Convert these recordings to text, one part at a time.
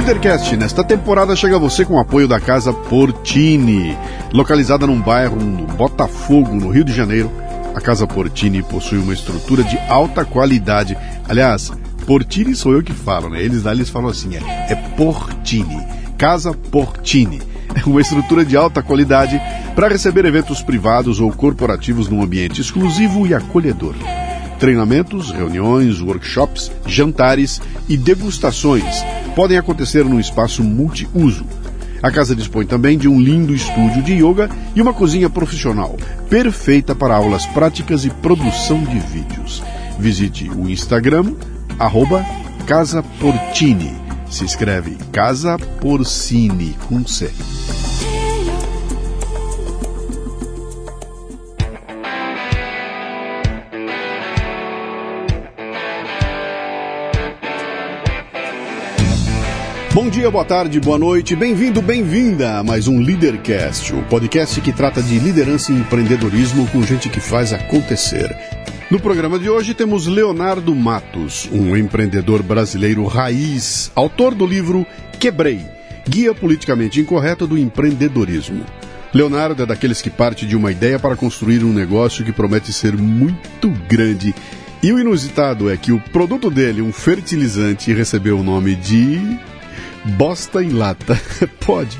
Leadercast, nesta temporada, chega a você com o apoio da Casa Portini. Localizada num bairro no Botafogo, no Rio de Janeiro, a Casa Portini possui uma estrutura de alta qualidade. Aliás, Portini sou eu que falo, né? Eles falam assim, é Portini, Casa Portini. É uma estrutura de alta qualidade para receber eventos privados ou corporativos num ambiente exclusivo e acolhedor. Treinamentos, reuniões, workshops, jantares e degustações podem acontecer num espaço multiuso. A casa dispõe também de um lindo estúdio de yoga e uma cozinha profissional, perfeita para aulas práticas e produção de vídeos. Visite o Instagram, @CasaPortini. Se escreve Casa Porcini, com C. Bom dia, boa tarde, boa noite, bem-vindo, bem-vinda a mais um Leadercast, o podcast que trata de liderança e empreendedorismo com gente que faz acontecer. No programa de hoje temos Leonardo Matos, um empreendedor brasileiro raiz, autor do livro Quebrei, Guia Politicamente Incorreto do Empreendedorismo. Leonardo é daqueles que parte de uma ideia para construir um negócio que promete ser muito grande. E o inusitado é que o produto dele, um fertilizante, recebeu o nome de bosta em lata. Pode.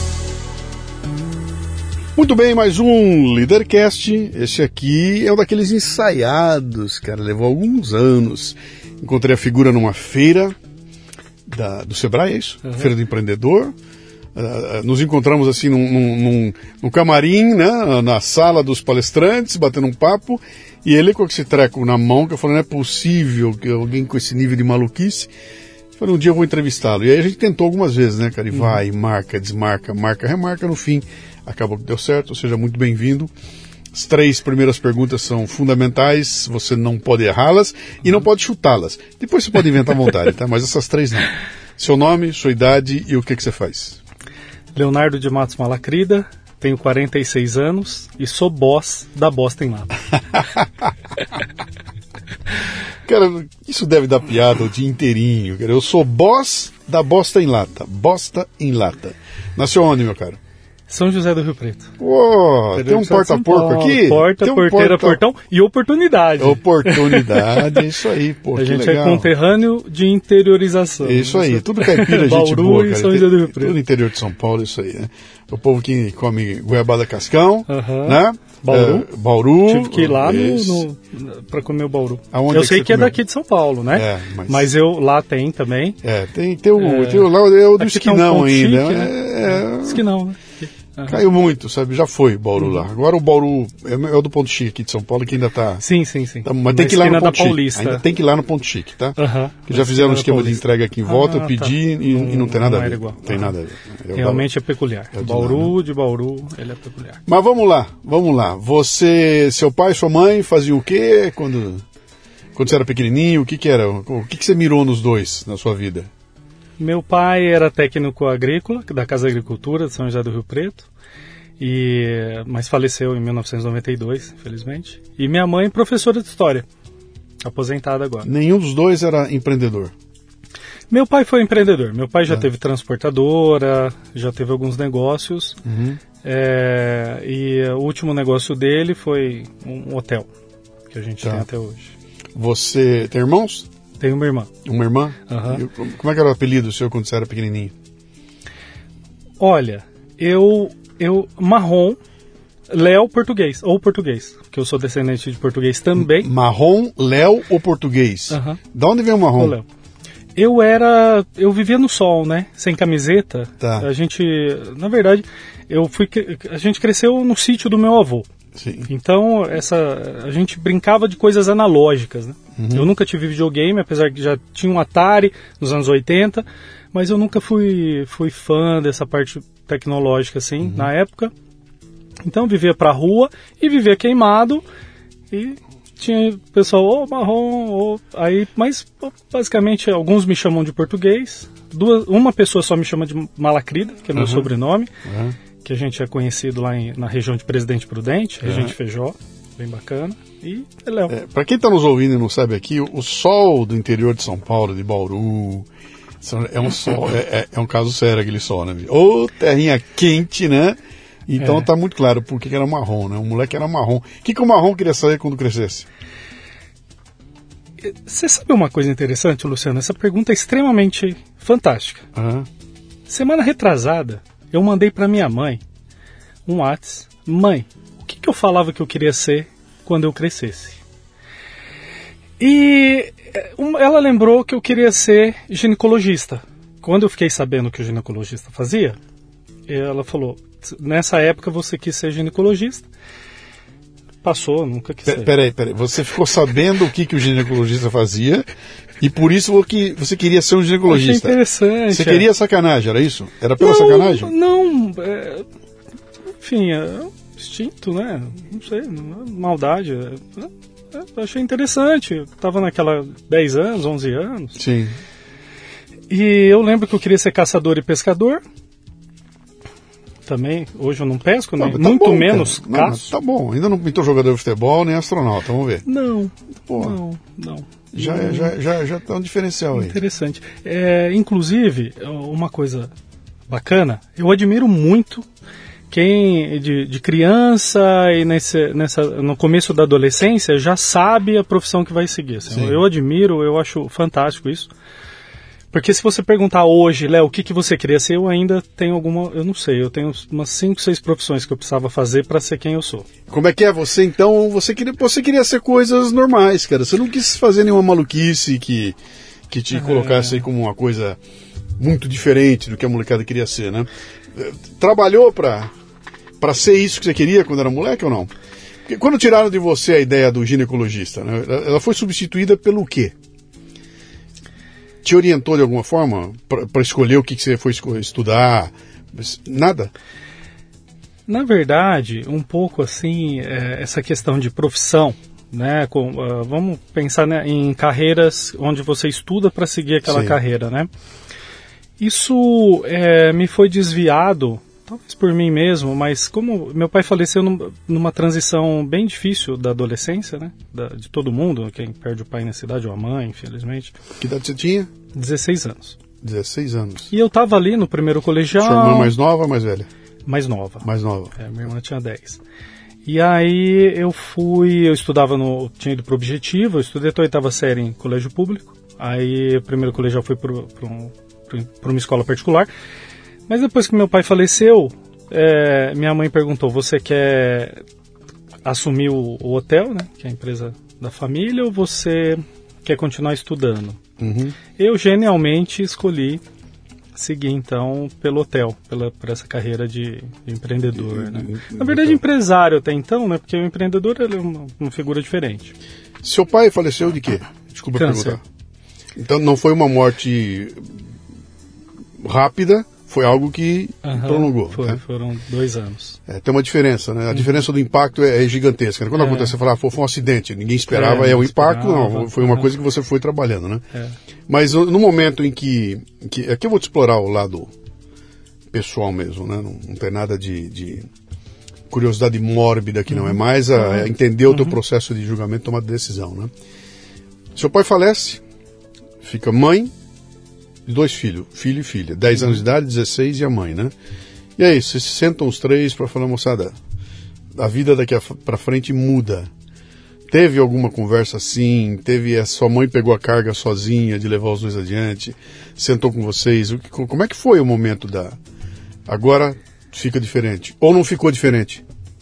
Muito bem, mais um Leadercast. Esse aqui é um daqueles ensaiados, cara. Levou alguns anos. Encontrei a figura numa feira do Sebrae, é isso? Uhum. Feira do Empreendedor. Nos encontramos assim num camarim, né? Na sala dos palestrantes, batendo um papo. E ele com esse treco na mão, que eu falei, não é possível que alguém com esse nível de maluquice. Falei, um dia eu vou entrevistá-lo. E aí a gente tentou algumas vezes, né, cara? E vai, marca, desmarca, marca, remarca. No fim, acabou que deu certo. Seja muito bem-vindo. As 3 primeiras perguntas são fundamentais. Você não pode errá-las e não pode chutá-las. Depois você pode inventar à vontade, tá? Mas essas 3 não. Seu nome, sua idade e o que você faz. Leonardo de Matos Malacrida, tenho 46 anos e sou boss da Bosta em Lata. Cara, isso deve dar piada o dia inteirinho. Cara. Eu sou boss da Bosta em Lata. Bosta em Lata. Nasceu onde, meu caro? São José do Rio Preto. Tem um porta-porco aqui? Porta, porteira, portão e oportunidade. Oportunidade, isso aí. Pô, a gente legal. É conterrâneo de interiorização. Isso aí, tudo caipira, gente Bauru boa, cara. E São José do Rio Preto. Tudo interior de São Paulo, isso aí, né? O povo que come goiabada cascão, né? Bauru. Tive que ir lá para comer o Bauru. Aonde eu sei que comeu? é daqui de São Paulo, né? Mas eu lá tem também. Tem o do Esquinão ainda. Chique, né? Esquinão, né? Caiu muito, sabe? Já foi o Bauru lá. Agora o Bauru é o do Ponto Chique aqui de São Paulo, que ainda tá... Sim. Mas tem que ir lá no Ponto Chique. Ainda tem que ir lá no Ponto Chique, tá? Que já fizeram um esquema de entrega aqui em volta, eu pedi e não tem nada a ver. Igual. Tem nada a ver. Realmente é peculiar. De Bauru, ele é peculiar. Mas vamos lá. Seu pai e sua mãe faziam o quê quando você era pequenininho? O que era? O que você mirou nos dois na sua vida? Meu pai era técnico agrícola, da Casa da Agricultura de São José do Rio Preto, mas faleceu em 1992, infelizmente. E minha mãe, professora de História, aposentada agora. Nenhum dos dois era empreendedor? Meu pai foi empreendedor. Meu pai já teve transportadora, já teve alguns negócios. E o último negócio dele foi um hotel, que a gente tem até hoje. Você tem irmãos? Tenho uma irmã. Uma irmã? Uhum. Como é que era o apelido seu quando você era pequenininho? Olha, eu Marrom, Léo Português, ou Português, porque eu sou descendente de português também. Marrom, Léo ou Português? Da onde vem o Marrom? Léo. Eu vivia no sol, né? Sem camiseta. Tá. Na verdade, a gente cresceu no sítio do meu avô. Sim. Então, a gente brincava de coisas analógicas, né? Eu nunca tive videogame, apesar que já tinha um Atari nos anos 80, mas eu nunca fui fã dessa parte tecnológica, assim, na época. Então, eu vivia pra rua e vivia queimado e tinha pessoal, Marrom, mas basicamente alguns me chamam de português, uma pessoa só me chama de Malacrida, que é meu sobrenome, que a gente é conhecido lá na região de Presidente Prudente, região de Feijó, bem bacana, e Léo. Para quem está nos ouvindo e não sabe aqui, o sol do interior de São Paulo, de Bauru, É um sol, é um caso sério aquele sol, né? Ô, terrinha quente, né? Então tá muito claro por que era marrom, né? O moleque era marrom. O que o marrom queria saber quando crescesse? Você sabe uma coisa interessante, Luciano? Essa pergunta é extremamente fantástica. Uhum. Semana retrasada, eu mandei para minha mãe um WhatsApp. Mãe, o que eu falava que eu queria ser quando eu crescesse? E ela lembrou que eu queria ser ginecologista. Quando eu fiquei sabendo o que o ginecologista fazia, ela falou, nessa época você quis ser ginecologista. Passou, nunca quis ser. Peraí. Você ficou sabendo o que o ginecologista fazia e por isso você queria ser um ginecologista. Achei interessante. Você queria sacanagem, era isso? Era pela sacanagem? Não, enfim, é um instinto, né? Não sei, não é maldade. Achei interessante. Eu tava naquela 10 anos, 11 anos. Sim. E eu lembro que eu queria ser caçador e pescador. Também, hoje eu não pesco, né? Tá muito bom, menos cara. caço. Tá bom, ainda não pintou jogador de futebol nem astronauta, vamos ver. Não. Já tá um diferencial aí. Interessante. Inclusive, uma coisa bacana, eu admiro muito quem de criança e no começo da adolescência já sabe a profissão que vai seguir. Assim. Eu admiro, eu acho fantástico isso. Porque se você perguntar hoje, Léo, o que você queria ser, eu ainda tenho eu não sei, eu tenho umas 5, 6 profissões que eu precisava fazer para ser quem eu sou. Como é que é você, então? Você queria ser coisas normais, cara. Você não quis fazer nenhuma maluquice que te colocasse aí como uma coisa muito diferente do que a molecada queria ser, né? Trabalhou para ser isso que você queria quando era moleque ou não? Porque quando tiraram de você a ideia do ginecologista, né, ela foi substituída pelo quê? Te orientou de alguma forma para escolher o que você foi estudar? Nada? Na verdade, um pouco assim, essa questão de profissão, né? Vamos pensar, né, em carreiras onde você estuda para seguir aquela carreira, né? Isso me foi desviado, talvez por mim mesmo, mas como meu pai faleceu numa transição bem difícil da adolescência, né? De todo mundo, quem perde o pai nessa idade, ou a mãe, infelizmente. Que idade você tinha? 16 anos. 16 anos. E eu estava ali no primeiro colegial. Sua irmã mais nova ou mais velha? Mais nova. Mais nova. Minha irmã tinha 10. E aí eu tinha ido para o Objetivo, eu estudei até a 8ª série em colégio público. Aí o primeiro colegial foi para uma escola particular. Mas depois que meu pai faleceu, minha mãe perguntou, você quer assumir o hotel, né, que é a empresa da família, ou você quer continuar estudando? Uhum. Eu genialmente escolhi seguir então pelo hotel, por essa carreira de empreendedor, né? Na verdade, empresário até então, né? Porque o empreendedor ele é uma figura diferente. Seu pai faleceu de quê? Desculpa perguntar. Então não foi uma morte rápida, foi algo que prolongou. Né? Foram 2 anos. Tem uma diferença, né? A diferença do impacto é gigantesca. Né? Quando acontece, você fala, foi um acidente, ninguém esperava, o impacto, não, foi uma coisa que você foi trabalhando, né? Mas no momento em que aqui eu vou te explorar o lado pessoal mesmo, né? Não tem nada de curiosidade mórbida aqui, não. É mais entender o teu processo de julgamento, tomar decisão, né? Seu pai falece, fica mãe, 2 filhos, filho e filha, 10 anos de idade, 16 e a mãe, né? E aí, vocês se sentam os 3 para falar, moçada, a vida daqui para frente muda. Teve alguma conversa assim? A sua mãe pegou a carga sozinha de levar os 2 adiante? Sentou com vocês? Como é que foi o momento agora fica diferente? Ou não ficou diferente?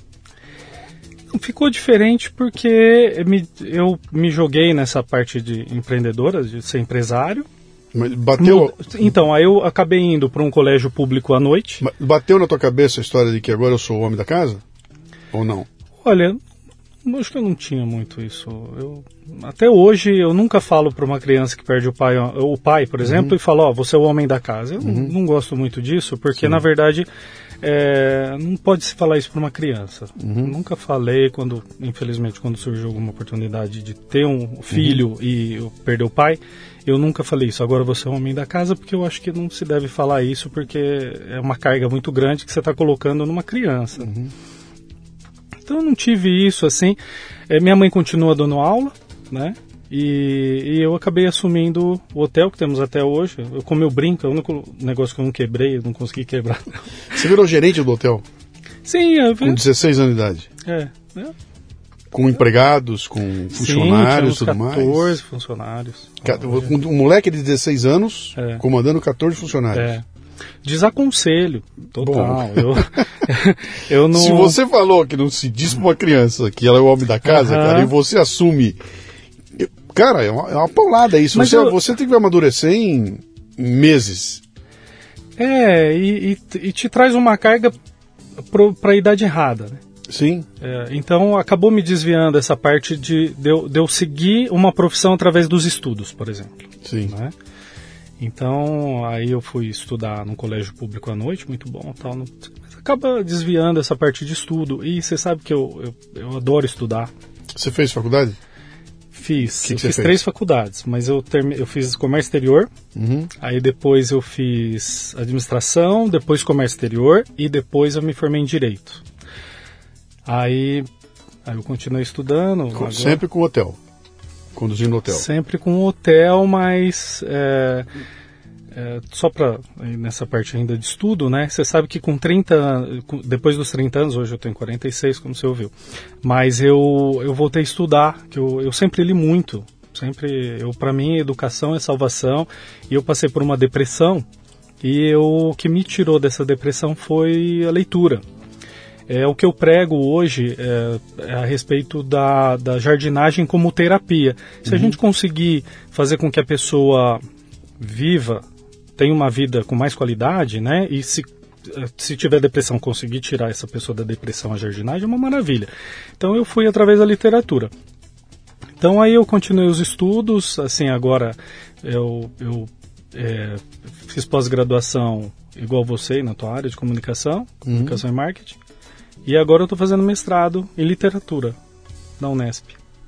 Ficou diferente porque eu me joguei nessa parte de empreendedora, de ser empresário. Mas bateu... Então, aí eu acabei indo para um colégio público à noite. Bateu na tua cabeça a história de que agora eu sou o homem da casa? Ou não? Olha, acho que eu não tinha muito isso. Até hoje, eu nunca falo para uma criança que perde o pai, por exemplo, e falo, você é o homem da casa. Eu não gosto muito disso, porque, na verdade, não pode se falar isso para uma criança. Nunca falei, infelizmente, quando surgiu alguma oportunidade de ter um filho e eu perder o pai, eu nunca falei isso. Agora você é o homem da casa, porque eu acho que não se deve falar isso, porque é uma carga muito grande que você está colocando numa criança. Então eu não tive isso assim. Minha mãe continua dando aula, né? E eu acabei assumindo o hotel que temos até hoje. Como eu brinco, é o único negócio que eu não quebrei, eu não consegui quebrar. Você virou gerente do hotel? Sim, eu com 16 anos de idade? Com empregados, com funcionários, tudo mais? 14 funcionários. Um moleque de 16 anos comandando 14 funcionários. Desaconselho, total. Eu não... Se você falou que não se diz pra uma criança que ela é o homem da casa, cara, e você assume... Cara, é uma paulada isso. Você tem que amadurecer em meses. E te traz uma carga para a idade errada, né? Sim. Então acabou me desviando essa parte de eu seguir uma profissão através dos estudos, por exemplo. Sim. Né? Então aí eu fui estudar num colégio público à noite, muito bom, tal. Mas acaba desviando essa parte de estudo. E você sabe que eu adoro estudar. Você fez faculdade? Fiz 3 faculdades, mas eu fiz comércio exterior, aí depois eu fiz administração, depois comércio exterior e depois eu me formei em direito. Aí eu continuei estudando. Sempre com hotel, conduzindo hotel. Sempre com hotel, mas só para nessa parte ainda de estudo, né? Você sabe que com 30, depois dos 30 anos, hoje eu tenho 46, como você ouviu, mas eu voltei a estudar, que eu sempre li muito, para mim educação é salvação, e eu passei por uma depressão, e o que me tirou dessa depressão foi a leitura. O que eu prego hoje é a respeito da jardinagem como terapia. Se a gente conseguir fazer com que a pessoa tenha uma vida com mais qualidade, né? E se tiver depressão, conseguir tirar essa pessoa da depressão, a jardinagem é uma maravilha. Então eu fui através da literatura. Então aí eu continuei os estudos, assim, agora eu fiz pós-graduação igual você na tua área de comunicação e marketing, e agora eu estou fazendo mestrado em literatura na Unesp.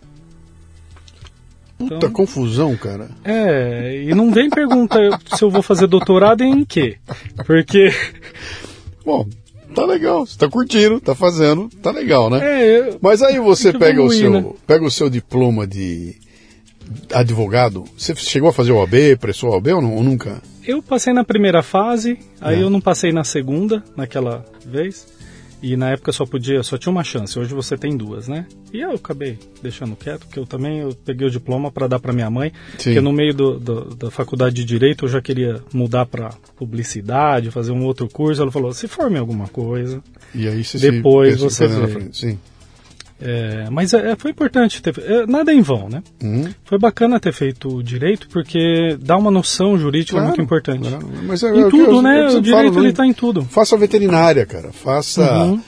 Puta confusão, cara. E não vem pergunta se eu vou fazer doutorado em quê? Porque... Bom, tá legal, você tá curtindo, tá fazendo, tá legal, né? Mas aí você pega o seu diploma de advogado, você chegou a fazer o OAB, prestou o OAB ou nunca? Eu passei na primeira fase, aí eu não passei na segunda, naquela vez. E na época só tinha uma chance, hoje você tem 2, né? E eu acabei deixando quieto, porque eu peguei o diploma para dar para minha mãe, porque no meio da faculdade de Direito eu já queria mudar para publicidade, fazer um outro curso. Ela falou, se forme em alguma coisa, e aí depois você vê. Na frente. Sim. Mas foi importante, nada em vão, né? Foi bacana ter feito Direito, porque dá uma noção jurídica muito importante. Claro. Mas em tudo, né? O direito ele está em tudo. Faça veterinária, cara. Faça,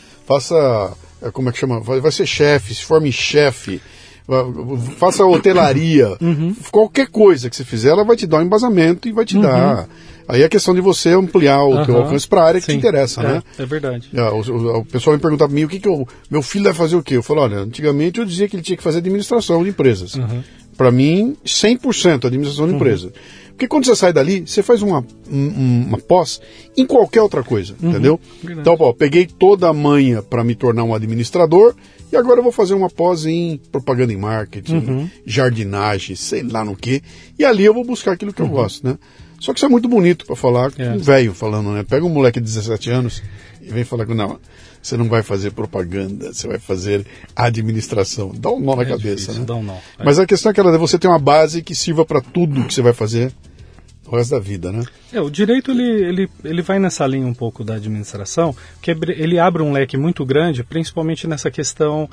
como é que chama? Vai ser chefe, se forme em chefe. Faça hotelaria. Qualquer coisa que você fizer, ela vai te dar um embasamento e vai te dar... Aí é questão de você ampliar o teu alcance para a área que te interessa, né? É verdade. O pessoal me pergunta para mim, meu filho vai fazer o quê? Eu falo, olha, antigamente eu dizia que ele tinha que fazer administração de empresas. Para mim, 100% administração de empresa. Porque quando você sai dali, você faz uma pós em qualquer outra coisa, entendeu? Verdade. Então, peguei toda a manha para me tornar um administrador e agora eu vou fazer uma pós em propaganda e marketing, jardinagem, sei lá no quê. E ali eu vou buscar aquilo que eu gosto, né? Só que isso é muito bonito para falar com um velho falando, né? Pega um moleque de 17 anos e vem falar que não, você não vai fazer propaganda, você vai fazer administração. Dá um nó na cabeça, difícil, né? Dá um nó. Mas a questão é você ter uma base que sirva para tudo que você vai fazer o resto da vida, né? O direito ele vai nessa linha um pouco da administração, que ele abre um leque muito grande, principalmente nessa questão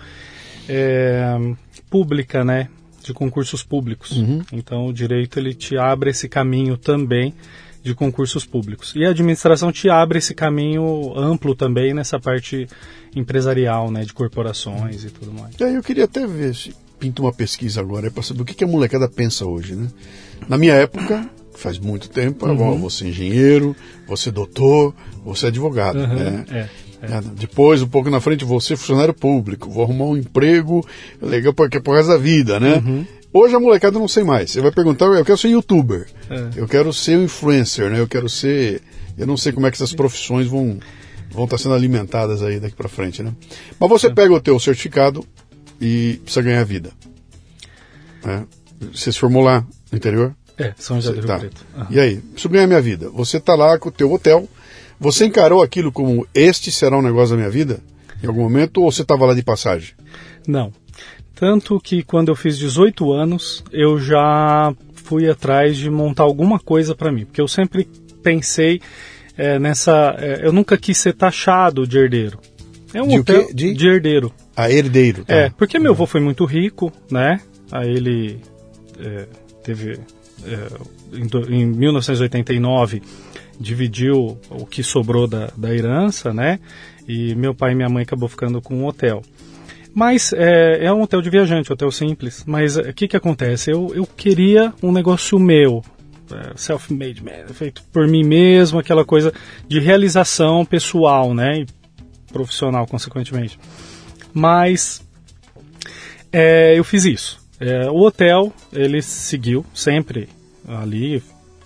pública, né? De concursos públicos. Então o direito ele te abre esse caminho também de concursos públicos. E a administração te abre esse caminho amplo também nessa parte empresarial, né, de corporações e tudo mais. Eu queria até ver se pinta uma pesquisa agora para saber o que a molecada pensa hoje, né? Na minha época, faz muito tempo, você é engenheiro, você é doutor, você é advogado, né? Depois, um pouco na frente, vou ser funcionário público, vou arrumar um emprego legal por resto da vida, né? Hoje a molecada eu não sei mais. Você vai perguntar, eu quero ser youtuber, eu quero ser um influencer, né? Eu não sei como é que essas profissões vão estar sendo alimentadas aí daqui para frente, né? Mas você pega o teu certificado e precisa ganhar vida, né? Você se formou lá no interior? São José do Rio Tá. Preto. Uhum. E aí, preciso ganhar minha vida. Você tá lá com o teu hotel, você encarou aquilo como este será um negócio da minha vida? Em algum momento, ou você estava lá de passagem? Não. Tanto que quando eu fiz 18 anos, eu já fui atrás de montar alguma coisa para mim. Porque eu sempre pensei eu nunca quis ser taxado de herdeiro. É um De o hotel quê? De? de herdeiro. Herdeiro. Tá. Porque meu avô foi muito rico, né? Aí ele teve... em 1989 dividiu o que sobrou da herança, né? E meu pai e minha mãe acabou ficando com um hotel. Mas é um hotel de viajante, hotel simples. Mas o que acontece? Eu queria um negócio meu, self-made man, feito por mim mesmo, aquela coisa de realização pessoal, né? E profissional, consequentemente. Mas eu fiz isso. O hotel, ele seguiu sempre ali,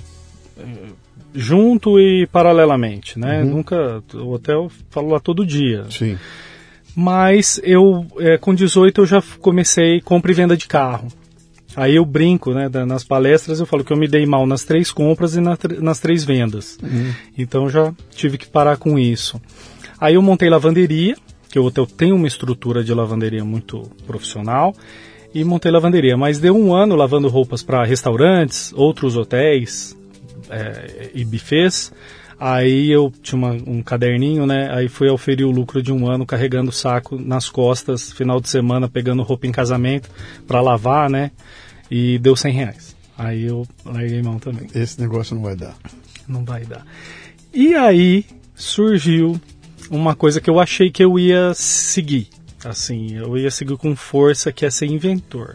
junto e paralelamente, né? Nunca, o hotel falou lá todo dia. Sim. Mas eu, com 18, eu já comecei compra e venda de carro. Aí eu brinco, né? Nas palestras eu falo que eu me dei mal nas 3 compras e nas 3 vendas. Então já tive que parar com isso. Aí eu montei lavanderia, que o hotel tem uma estrutura de lavanderia muito profissional, e montei lavanderia. Mas deu um ano lavando roupas para restaurantes, outros hotéis e buffets. Aí eu tinha um caderninho, né? Aí fui auferir o lucro de um ano carregando o saco nas costas, final de semana, pegando roupa em casamento para lavar, né? E deu R$100. Aí eu larguei mão também. Esse negócio não vai dar. Não vai dar. E aí surgiu uma coisa que eu achei que eu ia seguir. Assim, eu ia seguir com força, que é ser inventor.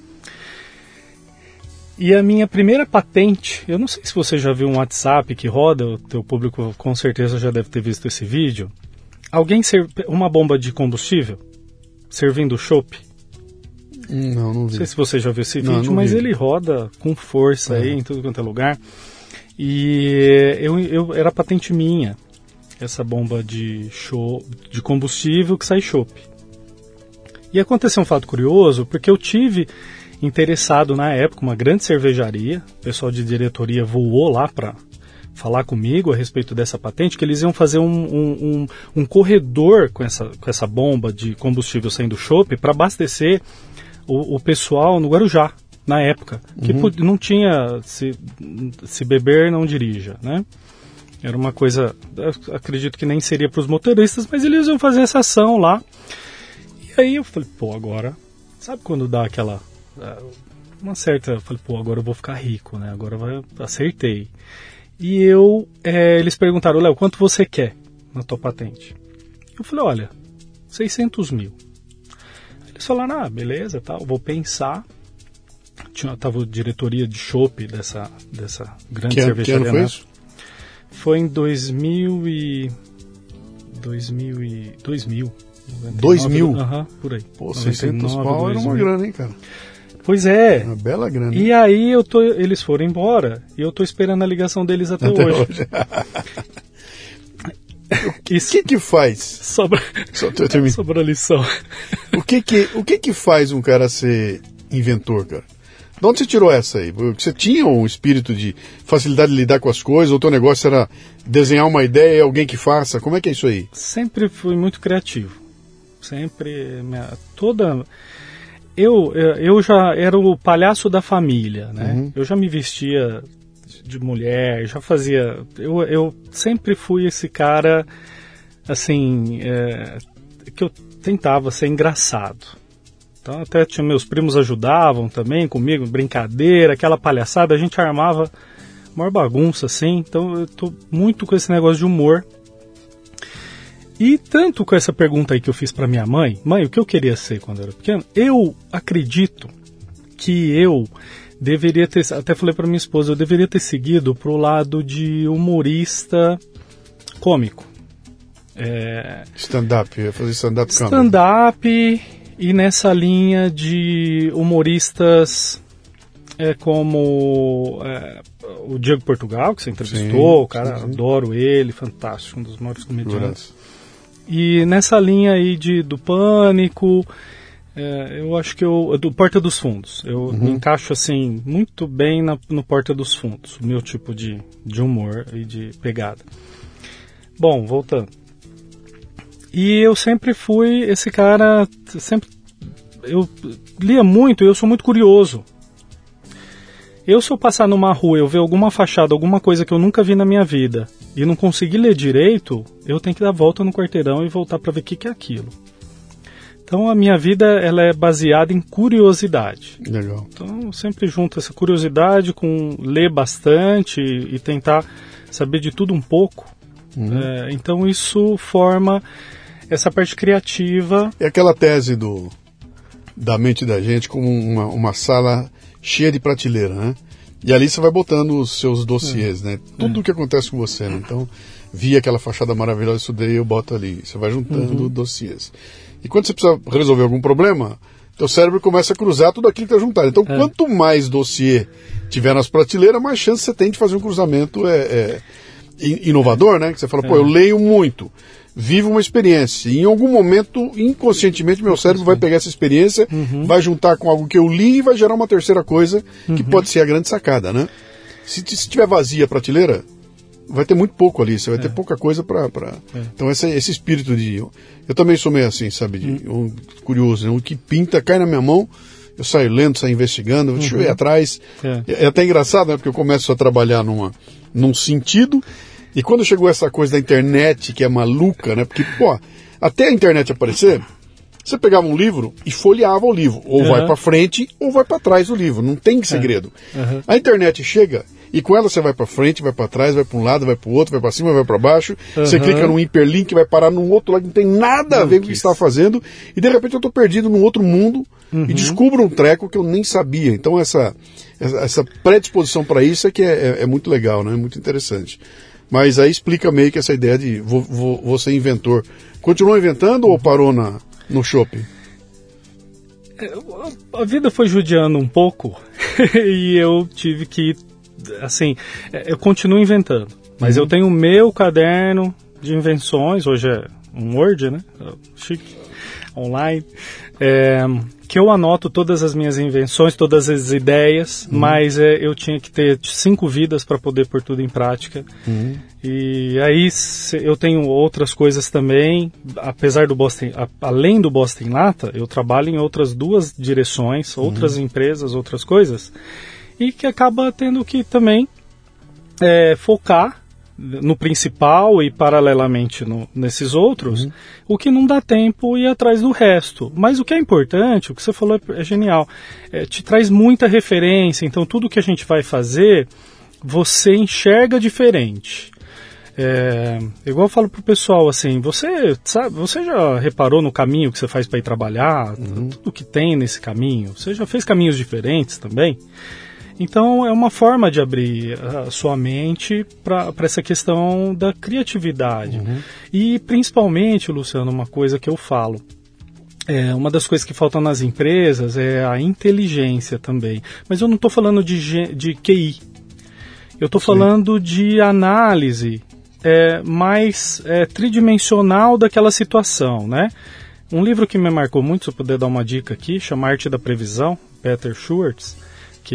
E a minha primeira patente, eu não sei se você já viu um WhatsApp que roda, o teu público com certeza já deve ter visto esse vídeo. Uma bomba de combustível servindo chopp. Não vi. Não sei se você já viu esse vídeo, mas ele roda com força aí em tudo quanto é lugar. E era patente minha, essa bomba de combustível que sai chopp. E aconteceu um fato curioso, porque eu tive interessado na época, uma grande cervejaria, o pessoal de diretoria voou lá para falar comigo a respeito dessa patente, que eles iam fazer um corredor com essa bomba de combustível saindo chopp para abastecer o pessoal no Guarujá, na época, que não tinha, se beber não dirija, né? Era uma coisa, acredito que nem seria para os motoristas, mas eles iam fazer essa ação lá. E aí eu falei, agora, sabe quando dá aquela... eu falei, agora eu vou ficar rico, né? Agora acertei. E eles perguntaram, Léo, quanto você quer na tua patente? Eu falei, olha, 600 mil. Eles falaram, beleza, tal, vou pensar. Tava a diretoria de chopp dessa grande cervejaria. Que ano foi isso? Foi em 2000. 2000? Aham, por aí. Pô, 600 pau era uma grana, hein, cara? Pois é. Uma bela grana. E aí eles foram embora e eu tô esperando a ligação deles até hoje. O que faz? Sobra a lição. O que faz um cara ser inventor, cara? De onde você tirou essa aí? Você tinha um espírito de facilidade de lidar com as coisas, ou o teu negócio era desenhar uma ideia e alguém que faça? Como é que é isso aí? Sempre fui muito criativo. Sempre, eu já era o palhaço da família, né? Eu já me vestia de mulher, já fazia... Eu sempre fui esse cara, assim, que eu tentava ser engraçado. Então até meus primos ajudavam também comigo, brincadeira, aquela palhaçada, a gente armava maior bagunça, assim. Então eu tô muito com esse negócio de humor. E tanto com essa pergunta aí que eu fiz pra minha mãe, o que eu queria ser quando eu era pequeno? Eu acredito que eu deveria ter, até falei pra minha esposa, eu deveria ter seguido pro lado de humorista cômico. Stand-up, ia fazer stand-up comedy. Stand-up e nessa linha de humoristas como o Diego Portugal, que você entrevistou, adoro ele, fantástico, um dos maiores comediantes. E nessa linha aí do Pânico, Eu acho que do Porta dos Fundos. Eu me encaixo assim muito bem no Porta dos Fundos, o meu tipo de humor e de pegada. Bom, voltando. E eu sempre fui esse cara, eu lia muito e eu sou muito curioso. Se eu passar numa rua, eu ver alguma fachada, alguma coisa que eu nunca vi na minha vida e não conseguir ler direito, eu tenho que dar a volta no quarteirão e voltar para ver o que é aquilo. Então a minha vida ela é baseada em curiosidade. Legal. Então eu sempre junto essa curiosidade com ler bastante e tentar saber de tudo um pouco. Então isso forma essa parte criativa. É aquela tese da mente da gente como uma sala cheia de prateleira, né? E ali você vai botando os seus dossiês, né? Tudo o que acontece com você, né? Então, vi aquela fachada maravilhosa, estudei, eu boto ali. Você vai juntando dossiês. E quando você precisa resolver algum problema, teu cérebro começa a cruzar tudo aquilo que está juntado. Então, quanto mais dossiê tiver nas prateleiras, mais chance você tem de fazer um cruzamento inovador, né? Que você fala, eu leio muito, vivo uma experiência. E em algum momento, inconscientemente, meu cérebro vai pegar essa experiência, vai juntar com algo que eu li e vai gerar uma terceira coisa, que pode ser a grande sacada, né? Se tiver vazia a prateleira, vai ter muito pouco ali, você vai ter pouca coisa para... Então esse espírito de... Eu também sou meio assim, sabe, curioso, né? O que pinta, cai na minha mão, eu saio lendo, saio investigando, deixa eu ir atrás. É até engraçado, né? Porque eu começo a trabalhar num sentido, e quando chegou essa coisa da internet, que é maluca, né? Porque, até a internet aparecer, você pegava um livro e folheava o livro. Ou vai para frente ou vai para trás do livro. Não tem segredo. A internet chega e com ela você vai para frente, vai para trás, vai para um lado, vai para o outro, vai para cima, vai para baixo. Você clica num hiperlink, vai parar num outro lado, não tem nada a ver com o que você está fazendo. E de repente eu estou perdido num outro mundo e descubro um treco que eu nem sabia. Então essa predisposição para isso é que é muito legal, né? É muito interessante. Mas aí explica meio que essa ideia de vou ser inventor. Continuou inventando ou parou no shopping? A vida foi judiando um pouco e eu tive que, assim, eu continuo inventando. Mas eu tenho o meu caderno de invenções, hoje é um Word, né? Chique, online. Que eu anoto todas as minhas invenções, todas as ideias, mas eu tinha que ter 5 vidas para poder pôr tudo em prática. E aí eu tenho outras coisas também, apesar do Bosta, além do Bosta em Lata, eu trabalho em outras 2 direções, outras empresas, outras coisas, e que acaba tendo que também focar no principal e paralelamente nesses outros, o que não dá tempo ir atrás do resto. Mas o que é importante, o que você falou é genial, te traz muita referência, então tudo que a gente vai fazer, você enxerga diferente. Igual eu falo pro pessoal assim, você já reparou no caminho que você faz para ir trabalhar, tudo que tem nesse caminho? Você já fez caminhos diferentes também? Então, é uma forma de abrir a sua mente para essa questão da criatividade. E, principalmente, Luciano, uma coisa que eu falo, uma das coisas que faltam nas empresas é a inteligência também. Mas eu não estou falando de QI. Eu estou falando de análise mais tridimensional daquela situação, né? Um livro que me marcou muito, se eu puder dar uma dica aqui, chama Arte da Previsão, Peter Schwartz, que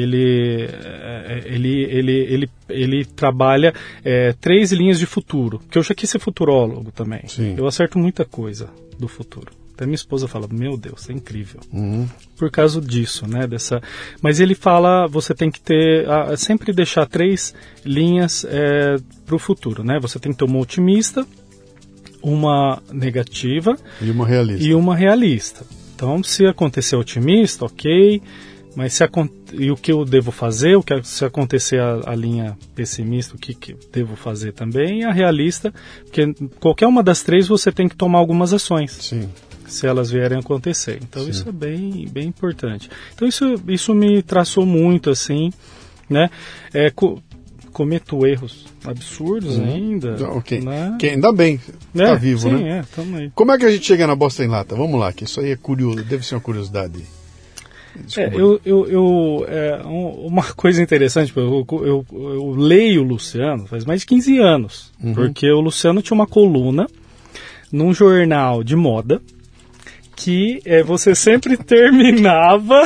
ele trabalha 3 linhas de futuro, porque eu já quis ser futurólogo também. Sim. Eu acerto muita coisa do futuro. Até minha esposa fala, meu Deus, é incrível. Por causa disso, né? Mas ele fala, você tem que ter, sempre deixar 3 linhas para o futuro, né? Você tem que ter uma otimista, uma negativa e uma realista. Então, se acontecer otimista, ok. Mas e o que eu devo fazer, se acontecer a linha pessimista, o que eu devo fazer também, e a realista, porque qualquer uma das 3 você tem que tomar algumas ações, Sim. se elas vierem a acontecer. Então isso é bem, bem importante. Então isso me traçou muito, assim, né? Cometo erros absurdos ainda. Ok. Né? Que ainda bem, tá vivo, sim, né? Tamo aí. Como é que a gente chega na Bosta em Lata? Vamos lá, que isso aí é curioso, deve ser uma curiosidade. Uma coisa interessante, eu leio o Luciano faz mais de 15 anos, porque o Luciano tinha uma coluna num jornal de moda que você sempre terminava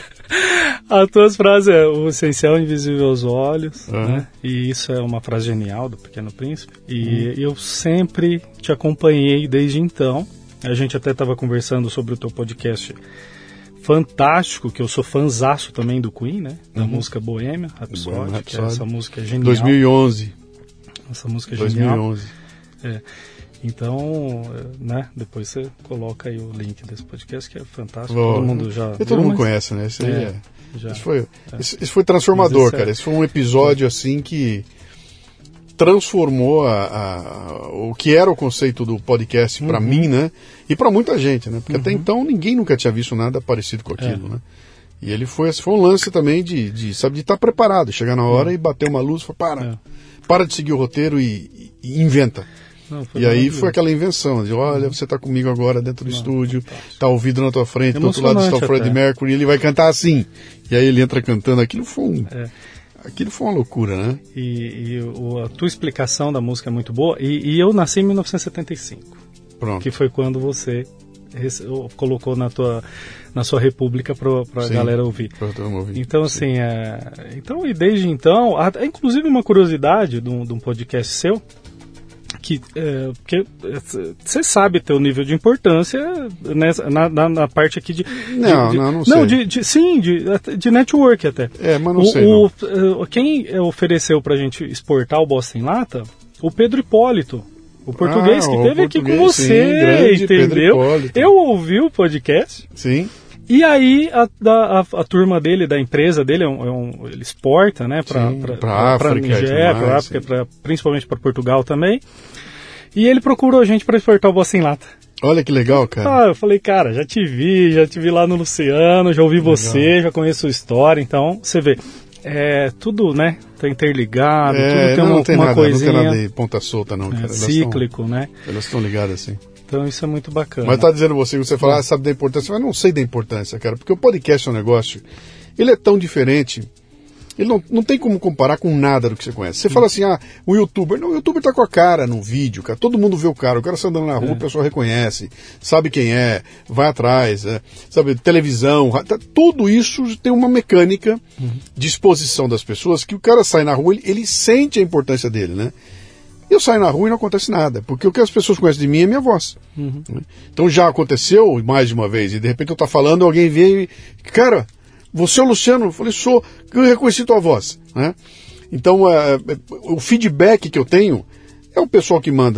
as tuas frases, o essencial invisível aos olhos, né? E isso é uma frase genial do Pequeno Príncipe. E eu sempre te acompanhei desde então. A gente até estava conversando sobre o teu podcast fantástico, que eu sou fãzaço também do Queen, né? Da música Bohemian Rhapsody, que essa música é genial. 2011. Essa música é 2011. genial. Então, né? Depois você coloca aí o link desse podcast, que é fantástico. Todo mundo já viu, todo mundo conhece, né? Esse foi transformador, cara. Esse foi um episódio assim que transformou o que era o conceito do podcast para mim, né? E para muita gente, né? Porque até então ninguém nunca tinha visto nada parecido com aquilo, né? E ele foi um lance também de estar preparado, chegar na hora e bater uma luz e falar, para de seguir o roteiro e inventa. E aí foi aquela invenção de, olha, você está comigo agora dentro do estúdio, está ouvido na tua frente, do outro lado está o Freddie Mercury, ele vai cantar assim. E aí ele entra cantando, aquilo foi uma loucura, né? E a tua explicação da música é muito boa. E eu nasci em 1975. Pronto. Que foi quando você colocou na sua república para a galera ouvir. Então, assim, e desde então, inclusive uma curiosidade de um podcast seu, porque você sabe ter o nível de importância na parte aqui de... Não sei. Sim, de network até. Mas não sei. Quem ofereceu pra gente exportar o Bosta em Lata? O Pedro Hipólito. O português que esteve aqui com você, sim, entendeu? Eu ouvi o podcast. Sim. E aí a turma dele, da empresa dele, ele exporta, né, para Nigéria, para África, principalmente para Portugal também. E ele procurou a gente para exportar o Bosta em Lata. Olha que legal, cara. Eu falei, cara, já te vi lá no Luciano, já ouvi você, já conheço sua história, então você vê. Tudo, né, tá interligado, tudo tem uma coisinha. Não tem nada de ponta solta, não, cara. Cíclico, né? Elas estão ligadas, assim. Então isso é muito bacana. Mas tá dizendo você fala, sabe da importância, mas não sei da importância, cara, porque o podcast é um negócio, ele é tão diferente, ele não tem como comparar com nada do que você conhece. Você fala assim, o youtuber tá com a cara no vídeo, cara, todo mundo vê o cara sai andando na rua, o pessoal reconhece, sabe quem é, vai atrás, sabe, televisão, tudo isso tem uma mecânica de exposição das pessoas, que o cara sai na rua, ele sente a importância dele, né? Eu saio na rua e não acontece nada, porque o que as pessoas conhecem de mim é minha voz. Então já aconteceu mais de uma vez, e de repente eu tô falando, alguém veio e, cara, você é o Luciano? Eu falei, sou, eu reconheci tua voz, né? Então o feedback que eu tenho é o pessoal que manda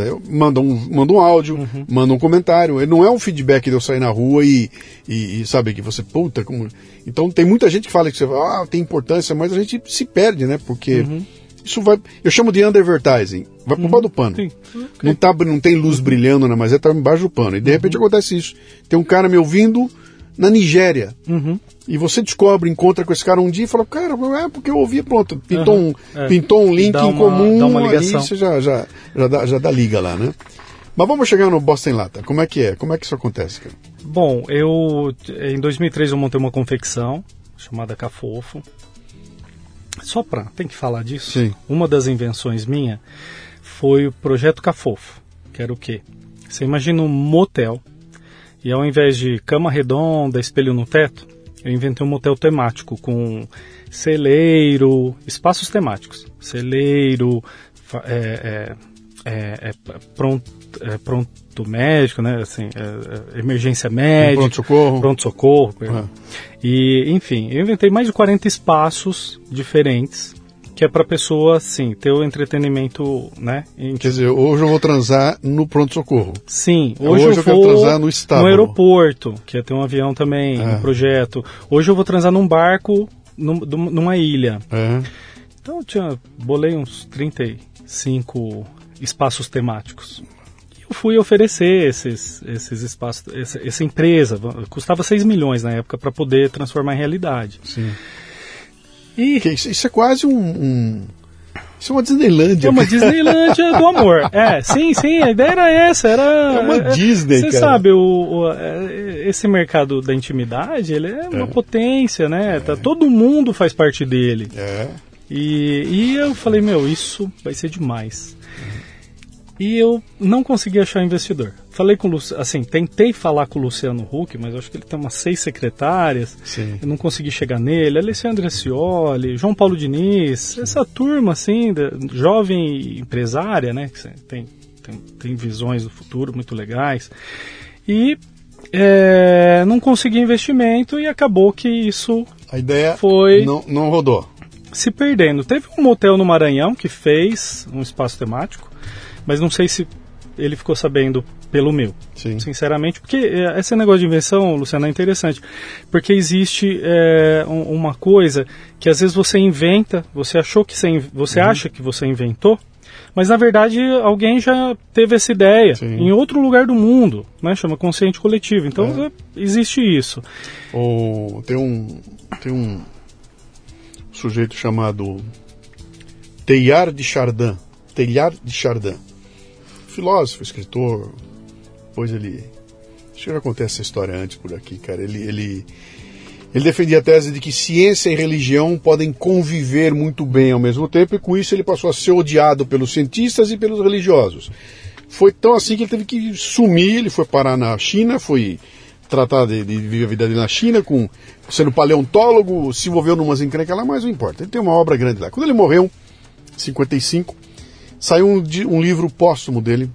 um áudio, manda um comentário, não é um feedback de eu sair na rua e sabe, que você, puta, como... Então tem muita gente que fala que você tem importância, mas a gente se perde, né? Porque... Isso vai, eu chamo de undervertising, vai por baixo do pano. Okay. Não tem luz brilhando, né, mas tá embaixo do pano. E de repente acontece isso. Tem um cara me ouvindo na Nigéria. E você encontra com esse cara um dia e fala, cara, porque eu ouvi, pronto, pintou um link em comum, dá uma ligação. Aí você já dá liga lá, né? Mas vamos chegar no Bosta em Lata. Como é que é? Como é que isso acontece, cara? Bom, em 2003 eu montei uma confecção chamada Cafofo. Tem que falar disso. Sim. Uma das invenções minha foi o projeto Cafofo, que era o quê? Você imagina um motel, e ao invés de cama redonda, espelho no teto, eu inventei um motel temático com celeiro, espaços temáticos, celeiro, pronto médico, né? Assim, emergência médica, pronto-socorro. E, enfim, eu inventei mais de 40 espaços diferentes, que é para a pessoa, assim, ter o entretenimento, né? Quer dizer, hoje eu vou transar no pronto-socorro. Sim, hoje eu quero transar no estábulo. No aeroporto, que ia ter um avião também, no projeto. Hoje eu vou transar num barco, numa ilha. Então eu bolei uns 35 espaços temáticos. Eu fui oferecer esses espaços, essa empresa, custava 6 milhões na época para poder transformar em realidade. Sim. Isso é quase isso é uma Disneylândia. É uma Disneylândia do amor. Sim, a ideia era essa. É uma Disney, cara. Você sabe, esse mercado da intimidade, ele é uma potência, né? Todo mundo faz parte dele. E eu falei, isso vai ser demais. E eu não consegui achar investidor. falei com assim, tentei falar com o Luciano Huck, mas eu acho que ele tem umas 6 secretárias. Sim. Eu não consegui chegar nele. Alessandro Scioli, João Paulo Diniz, essa turma assim, jovem empresária, né, que tem visões do futuro muito legais. E não consegui investimento e acabou que isso a ideia foi não rodou. Se perdendo. Teve um motel no Maranhão que fez um espaço temático, mas não sei se ele ficou sabendo pelo meu, Sim. Sinceramente, porque esse negócio de invenção, Luciano, é interessante, porque existe uma coisa que às vezes você inventa, você achou que você acha que você inventou, mas na verdade alguém já teve essa ideia em outro lugar do mundo, né? Chama consciente coletivo. Então existe isso. Tem um sujeito chamado Teilhard de Chardin, filósofo, escritor. Depois acho que eu já contei essa história antes por aqui, cara. Ele defendia a tese de que ciência e religião podem conviver muito bem ao mesmo tempo, e com isso ele passou a ser odiado pelos cientistas e pelos religiosos. Foi tão assim que ele teve que sumir. Ele foi parar na China, foi tratar de viver a vida dele na China, sendo paleontólogo, se envolveu numas encrencas lá, mas não importa. Ele tem uma obra grande lá. Quando ele morreu, em 55, saiu um livro póstumo dele.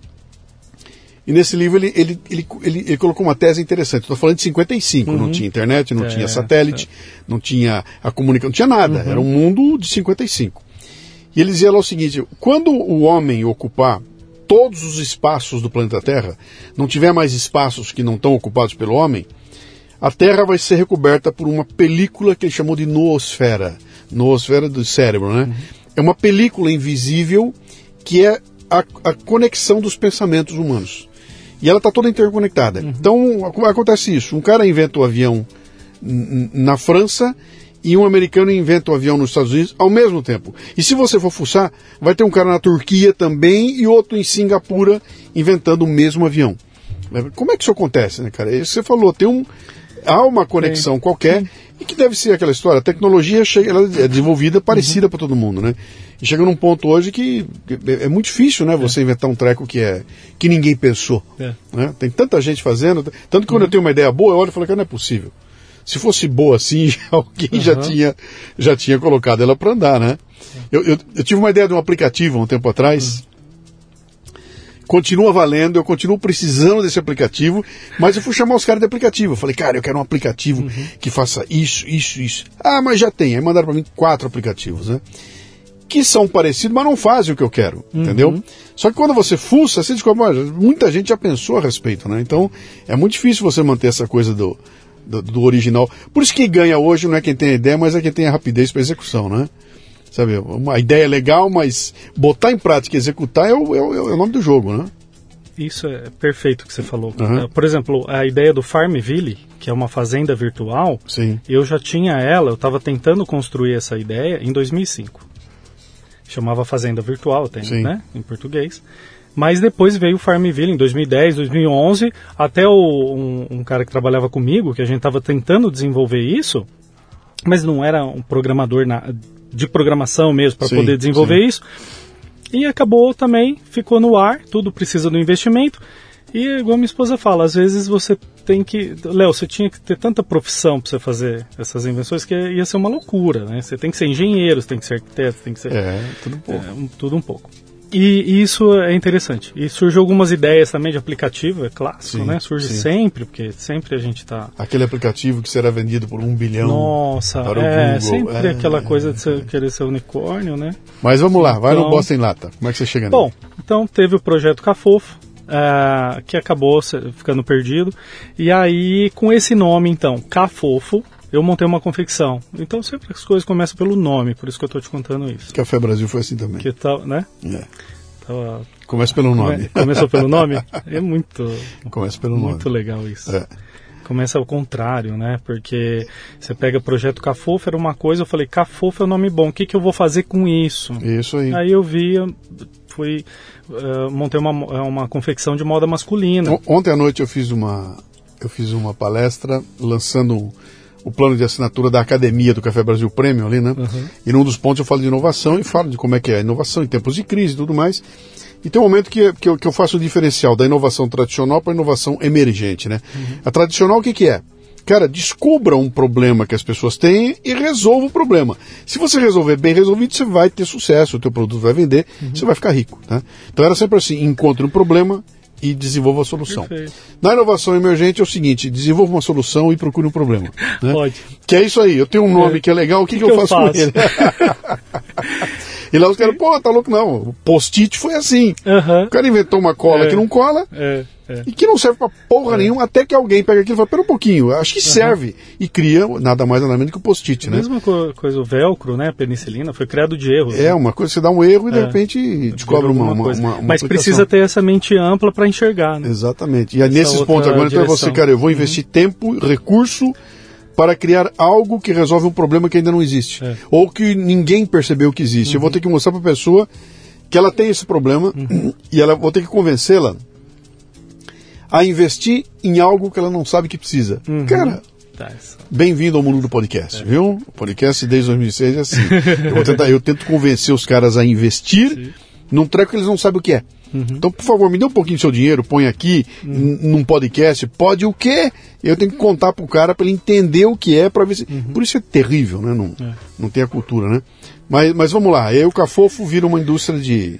E nesse livro ele colocou uma tese interessante. Estou falando de 55, não tinha internet, não tinha satélite, não tinha a comunicação, não tinha nada. Era um mundo de 55. E ele dizia lá o seguinte: quando o homem ocupar todos os espaços do planeta Terra, não tiver mais espaços que não estão ocupados pelo homem, a Terra vai ser recoberta por uma película que ele chamou de noosfera. Noosfera do cérebro, né? É uma película invisível que é a conexão dos pensamentos humanos. E ela está toda interconectada. Então, acontece isso. Um cara inventa o avião na França e um americano inventa o avião nos Estados Unidos ao mesmo tempo. E se você for fuçar, vai ter um cara na Turquia também e outro em Singapura inventando o mesmo avião. Como é que isso acontece, né, cara? Você falou, há uma conexão qualquer e que deve ser aquela história. A tecnologia ela é desenvolvida parecida para todo mundo, né? E chega num ponto hoje que é muito difícil, né? Você inventar um treco que ninguém pensou. Né? Tem tanta gente fazendo. Tanto que quando eu tenho uma ideia boa, eu olho e falo que não é possível. Se fosse boa assim, alguém já tinha colocado ela para andar, né? Eu tive uma ideia de um aplicativo há um tempo atrás. Continua valendo, eu continuo precisando desse aplicativo, mas eu fui chamar os caras de aplicativo. Eu falei, cara, eu quero um aplicativo que faça isso. Ah, mas já tem. Aí mandaram para mim 4 aplicativos, né? Que são parecidos, mas não fazem o que eu quero, entendeu? Só que quando você fuça, você descobre, muita gente já pensou a respeito, né? Então, é muito difícil você manter essa coisa do original. Por isso que ganha hoje não é quem tem a ideia, mas é quem tem a rapidez para execução, né? Sabe, uma ideia é legal, mas botar em prática e executar é o nome do jogo, né? Isso é perfeito que você falou. Por exemplo, a ideia do Farmville, que é uma fazenda virtual, eu já tinha eu estava tentando construir essa ideia em 2005. Chamava Fazenda Virtual, né, em português. Mas depois veio o Farmville em 2010, 2011, até um cara que trabalhava comigo, que a gente estava tentando desenvolver isso, mas não era um programador de programação mesmo para poder desenvolver isso. E acabou também, ficou no ar, tudo precisa do investimento. E igual minha esposa fala, às vezes você tem que... Léo, você tinha que ter tanta profissão para você fazer essas invenções que ia ser uma loucura, né? Você tem que ser engenheiro, você tem que ser arquiteto, tem que ser... tudo um pouco. Tudo um pouco. E isso é interessante. E surgiu algumas ideias também de aplicativo, é clássico, né? Surge sempre, porque sempre a gente está... Aquele aplicativo que será vendido por 1 bilhão. Nossa, para o Google. Sempre aquela coisa de você querer ser unicórnio, né? Mas vamos lá, vai no Bosta em Lata. Como é que você chega nele? Bom, então teve o projeto Cafofo, que acabou ficando perdido. E aí, com esse nome, então, Cafofo, eu montei uma confecção. Então, sempre as coisas começam pelo nome, por isso que eu estou te contando isso. Café Brasil foi assim também. Que tal, né? Começa pelo nome. Começou pelo nome? É muito... Começa pelo nome. Muito legal isso. Começa ao contrário, né? Porque você pega o projeto Cafofo, era uma coisa, eu falei, Cafofo é um nome bom, o que eu vou fazer com isso? Isso aí. Aí eu vi, montei uma confecção de moda masculina. Ontem à noite eu fiz uma palestra lançando o plano de assinatura da Academia do Café Brasil Premium ali, né? E num dos pontos eu falo de inovação e falo de como é que é a inovação em tempos de crise e tudo mais. E tem um momento que eu faço o diferencial da inovação tradicional para a inovação emergente, né? A tradicional o que é? Cara, descubra um problema que as pessoas têm e resolva o problema. Se você resolver bem resolvido, você vai ter sucesso, o teu produto vai vender, você vai ficar rico, né? Então era sempre assim, encontre um problema e desenvolva a solução. Perfeito. Na inovação emergente é o seguinte, desenvolva uma solução e procure um problema. Né? Pode. Que é isso aí, eu tenho um nome que é legal, o que eu faço com ele? E lá os caras, pô, tá louco não, o post-it foi assim. O cara inventou uma cola que não cola e que não serve pra porra nenhuma, até que alguém pega aquilo e fala, pera um pouquinho, acho que serve. E cria nada mais nada menos que o post-it, né? Mesma coisa, o velcro, né, a penicilina, foi criado de erros. É, uma coisa, você dá um erro e de repente descobre uma coisa. Mas precisa ter essa mente ampla para enxergar, né? Exatamente. E nesses pontos agora, então é você, cara, eu vou investir tempo, recurso para criar algo que resolve um problema que ainda não existe. Ou que ninguém percebeu que existe. Eu vou ter que mostrar para a pessoa que ela tem esse problema e vou ter que convencê-la a investir em algo que ela não sabe que precisa. Cara, bem-vindo ao mundo do podcast, viu? O podcast desde 2006 é assim. Eu tento convencer os caras a investir num treco que eles não sabem o que é. Então, por favor, me dê um pouquinho do seu dinheiro, põe aqui num podcast, pode o quê? Eu tenho que contar pro cara para ele entender o que é, para ver se... Por isso é terrível, né? Não tem a cultura, né? Mas vamos lá, aí o Cafofo vira uma indústria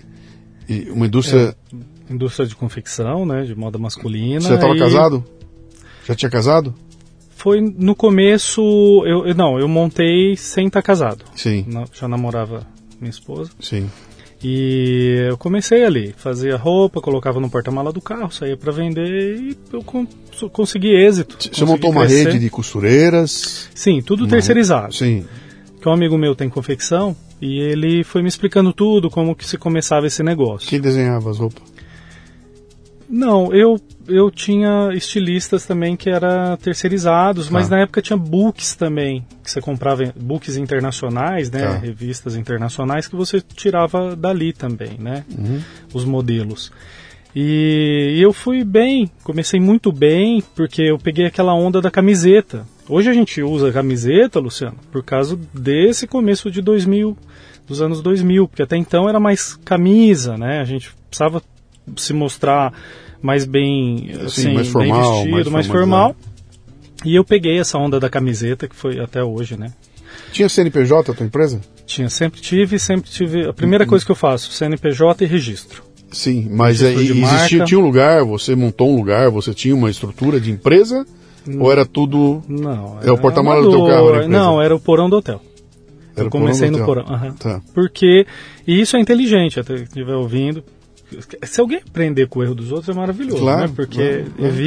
Indústria de confecção, né? De moda masculina. Você estava casado? Já tinha casado? Foi no começo... Eu montei sem estar casado. Sim. Já namorava minha esposa. Sim. E eu comecei ali, fazia roupa, colocava no porta-mala do carro, saía para vender e eu consegui êxito. Você montou uma rede de costureiras? Sim, tudo terceirizado. Sim. Que um amigo meu tem confecção e ele foi me explicando tudo, como que se começava esse negócio. Quem desenhava as roupas? Não, eu tinha estilistas também que eram terceirizados, mas na época tinha books também, que você comprava, books internacionais, né, revistas internacionais, que você tirava dali também, né, os modelos. E eu fui bem, comecei muito bem, porque eu peguei aquela onda da camiseta. Hoje a gente usa camiseta, Luciano, por causa desse começo de 2000, dos anos 2000, porque até então era mais camisa, né, a gente precisava se mostrar mais bem, assim, mais formal, bem vestido, mais formal. E eu peguei essa onda da camiseta, que foi até hoje, né? Tinha CNPJ a tua empresa? Sempre tive. A primeira coisa que eu faço, CNPJ e registro. Sim, mas tinha um lugar, você montou um lugar, você tinha uma estrutura de empresa? Ou era tudo... Não. É o porta-mala do teu carro? Não, era o porão do hotel. Eu comecei no porão. Porque, e isso é inteligente, até que estiver ouvindo. Se alguém aprender com o erro dos outros é maravilhoso, né? Porque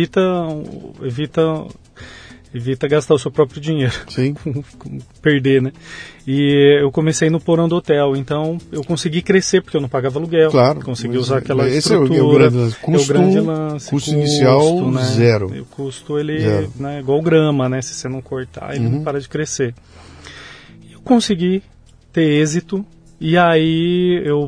evita gastar o seu próprio dinheiro. Sim. Perder, né? E eu comecei no porão do hotel, então eu consegui crescer, porque eu não pagava aluguel. Claro. Consegui usar aquela estrutura. Esse é o grande lance. Custo inicial, né? zero. E o custo, ele é igual grama, né? Se você não cortar, ele não para de crescer. Eu consegui ter êxito, e aí eu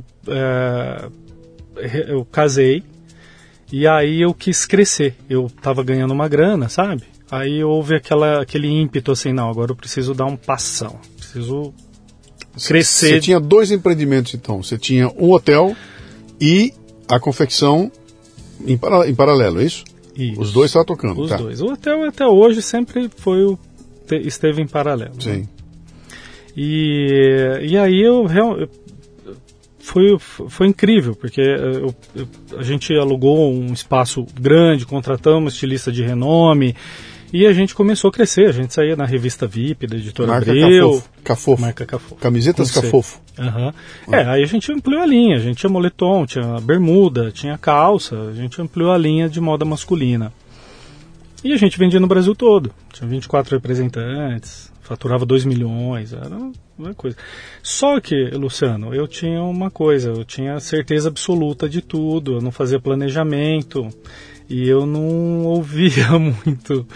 casei, e aí eu quis crescer. Eu estava ganhando uma grana, sabe? Aí houve aquele ímpeto assim, não, agora eu preciso dar um passão, preciso crescer. Você tinha dois empreendimentos então, você tinha um hotel e a confecção em paralelo, é isso? Isso. Os dois estavam tocando. Os dois. O hotel até hoje sempre esteve em paralelo. Sim. Né? E aí foi incrível, porque a gente alugou um espaço grande, contratamos um estilista de renome, e a gente começou a crescer. A gente saía na revista VIP da editora Abreu. Cafofo. Marca Cafofo. Camisetas Cafofo. Aí a gente ampliou a linha. A gente tinha moletom, tinha bermuda, tinha calça. A gente ampliou a linha de moda masculina. E a gente vendia no Brasil todo. Tinha 24 representantes, faturava 2 milhões, era uma coisa. Só que, Luciano, eu tinha uma coisa, eu tinha certeza absoluta de tudo, eu não fazia planejamento e eu não ouvia muito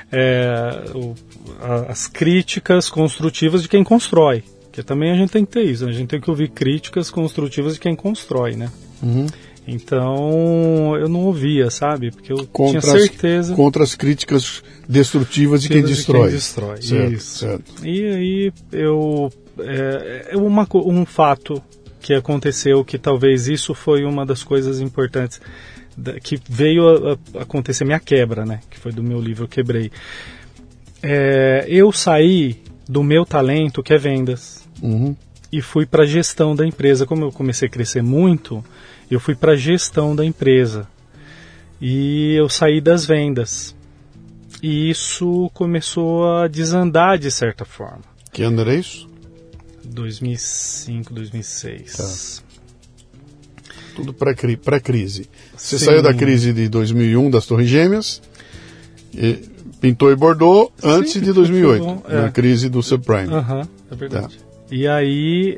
as críticas construtivas de quem constrói. Porque também a gente tem que ter isso, a gente tem que ouvir críticas construtivas de quem constrói, né? Então, eu não ouvia, sabe? Porque eu tinha certeza... Contra as críticas destrutivas de quem destrói. Certo, isso. Certo. E aí, um fato que aconteceu, que talvez isso foi uma das coisas importantes que veio a acontecer, minha quebra, né? Que foi do meu livro Eu Quebrei. Eu saí do meu talento, que é vendas, e fui para a gestão da empresa. Como eu comecei a crescer muito, eu fui para a gestão da empresa. E eu saí das vendas. E isso começou a desandar de certa forma. Que ano era isso? 2005, 2006. Tá. Tudo pré-crise. Você Sim. saiu da crise de 2001, das Torres Gêmeas, e pintou e bordou antes de 2008, na crise do subprime. É verdade. Tá. E aí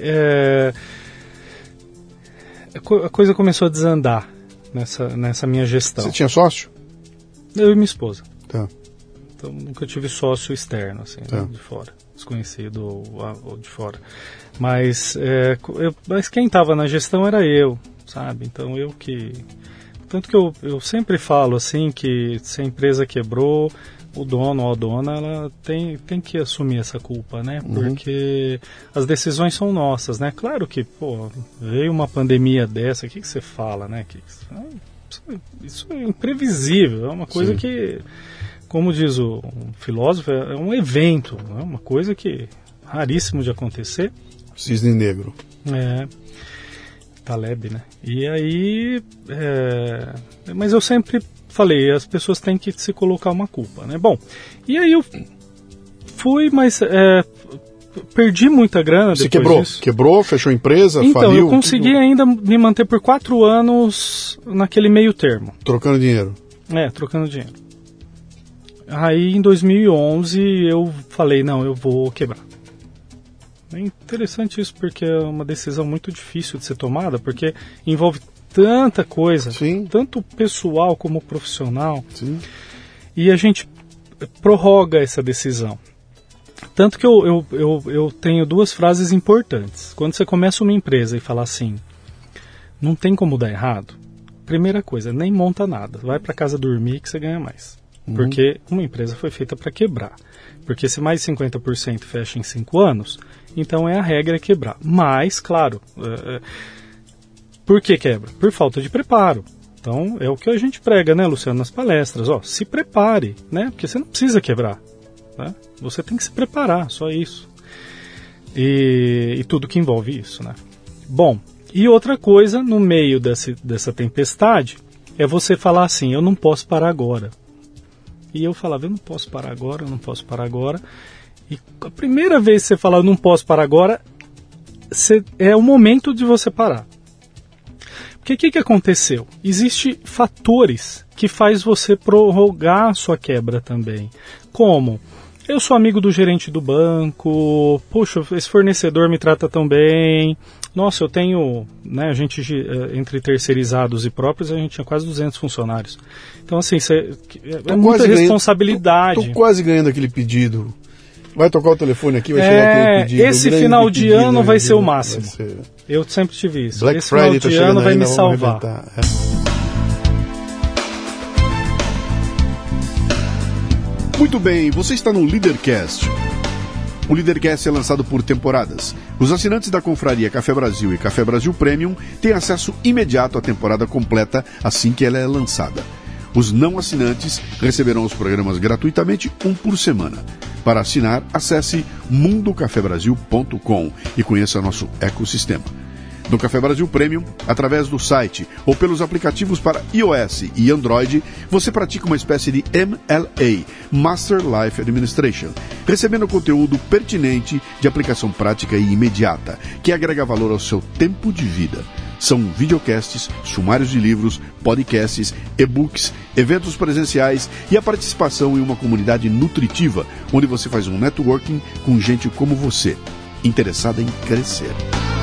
a coisa começou a desandar nessa minha gestão. Você tinha sócio? Eu e minha esposa. Tá. Então nunca tive sócio externo, assim, né, de fora, desconhecido ou de fora. Mas quem estava na gestão era eu, sabe? Então tanto que eu sempre falo assim que se a empresa quebrou, o dono ou a dona, ela tem que assumir essa culpa, né? Porque as decisões são nossas, né? Claro que, veio uma pandemia dessa, o que você fala, né? Isso é imprevisível, é uma coisa que, como diz um filósofo, é um evento, é uma coisa que raríssimo de acontecer. Cisne negro. Taleb, né? E aí, mas eu sempre falei, as pessoas têm que se colocar uma culpa, né? Bom, e aí eu fui, mas perdi muita grana. Você depois disso. Quebrou, fechou a empresa, então, faliu? Eu consegui ainda me manter por 4 anos naquele meio termo. Trocando dinheiro? Trocando dinheiro. Aí em 2011 eu falei, não, eu vou quebrar. É interessante isso, porque é uma decisão muito difícil de ser tomada, porque envolve tanta coisa, tanto pessoal como profissional. Sim. E a gente prorroga essa decisão. Tanto que eu tenho 2 frases importantes. Quando você começa uma empresa e fala assim, não tem como dar errado, primeira coisa, nem monta nada, vai para casa dormir que você ganha mais. Porque uma empresa foi feita para quebrar. Porque se mais de 50% fecha em 5 anos, então a regra é quebrar. Mas, claro, por que quebra? Por falta de preparo. Então, é o que a gente prega, né, Luciano, nas palestras. Se prepare, né? Porque você não precisa quebrar. Né? Você tem que se preparar, só isso. E tudo que envolve isso, né? Bom, e outra coisa, no meio dessa tempestade, é você falar assim, eu não posso parar agora. E eu falava, eu não posso parar agora. E a primeira vez que você fala, eu não posso parar agora, é o momento de você parar. Porque o que aconteceu? Existem fatores que faz você prorrogar a sua quebra também. Como? Eu sou amigo do gerente do banco, puxa, esse fornecedor me trata tão bem, nossa, eu tenho, né, a gente, entre terceirizados e próprios, a gente tinha quase 200 funcionários. Então, assim, é muita responsabilidade. Estou quase ganhando aquele pedido. Vai tocar o telefone aqui, vai chegar aquele pedido. Esse final de ano vai ser o máximo. Eu sempre tive isso. Black esse final de ano vai me salvar. Muito bem, você está no Leadercast. O Leadercast é lançado por temporadas. Os assinantes da Confraria Café Brasil e Café Brasil Premium têm acesso imediato à temporada completa assim que ela é lançada. Os não assinantes receberão os programas gratuitamente, 1 por semana. Para assinar, acesse mundocafebrasil.com e conheça nosso ecossistema. No Café Brasil Premium, através do site ou pelos aplicativos para iOS e Android, você pratica uma espécie de MLA, Master Life Administration, recebendo conteúdo pertinente de aplicação prática e imediata, que agrega valor ao seu tempo de vida. São videocasts, sumários de livros, podcasts, e-books, eventos presenciais e a participação em uma comunidade nutritiva, onde você faz um networking com gente como você, interessada em crescer.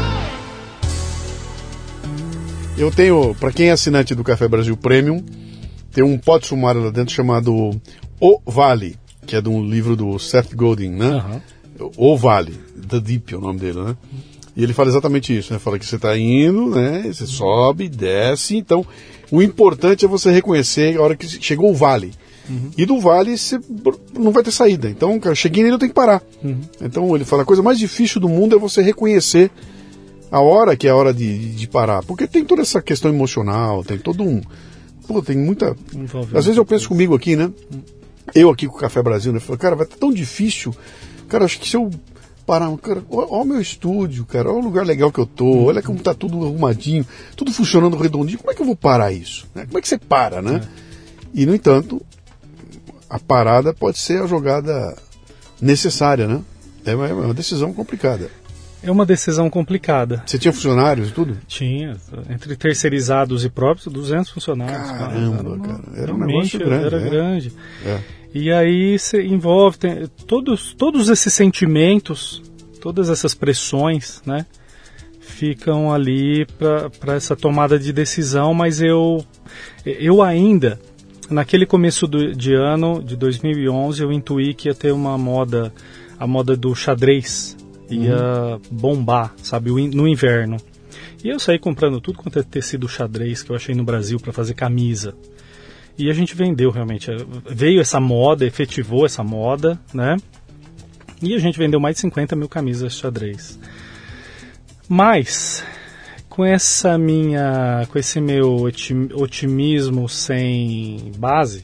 Eu tenho, para quem é assinante do Café Brasil Premium, tem um pote sumário lá dentro chamado O Vale, que é de um livro do Seth Godin, né? O Vale, The Deep é o nome dele, né? E ele fala exatamente isso, né? Fala que você está indo, né? Você sobe, desce, então o importante é você reconhecer a hora que chegou o vale. E do vale você não vai ter saída. Então, cara, cheguei nele, eu tenho que parar. Então ele fala, a coisa mais difícil do mundo é você reconhecer A hora que é a hora de parar. Porque tem toda essa questão emocional, tem todo um... Pô, tem muita... Às vezes eu penso comigo aqui, né? Eu aqui com o Café Brasil, né? Eu falo, cara, vai estar tão difícil. Cara, acho que se eu parar... Cara, olha o meu estúdio, cara. Olha o lugar legal que eu tô. Olha como tá tudo arrumadinho. Tudo funcionando redondinho. Como é que eu vou parar isso? Né? Como é que você para, né? E, no entanto, a parada pode ser a jogada necessária, né? É uma decisão complicada. É uma decisão complicada. Você tinha funcionários e tudo? Tinha. Entre terceirizados e próprios, 200 funcionários. Caramba, cara. Era um negócio grande. Era grande. É. E aí envolve todos esses sentimentos, todas essas pressões, né? Ficam ali para essa tomada de decisão, mas eu ainda, naquele começo de ano, de 2011, eu intuí que ia ter uma moda, a moda do xadrez, ia bombar, sabe, no inverno. E eu saí comprando tudo quanto é tecido xadrez que eu achei no Brasil para fazer camisa. E a gente vendeu realmente, veio essa moda, efetivou essa moda, né? E a gente vendeu mais de 50 mil camisas xadrez. Mas, com esse meu otimismo sem base,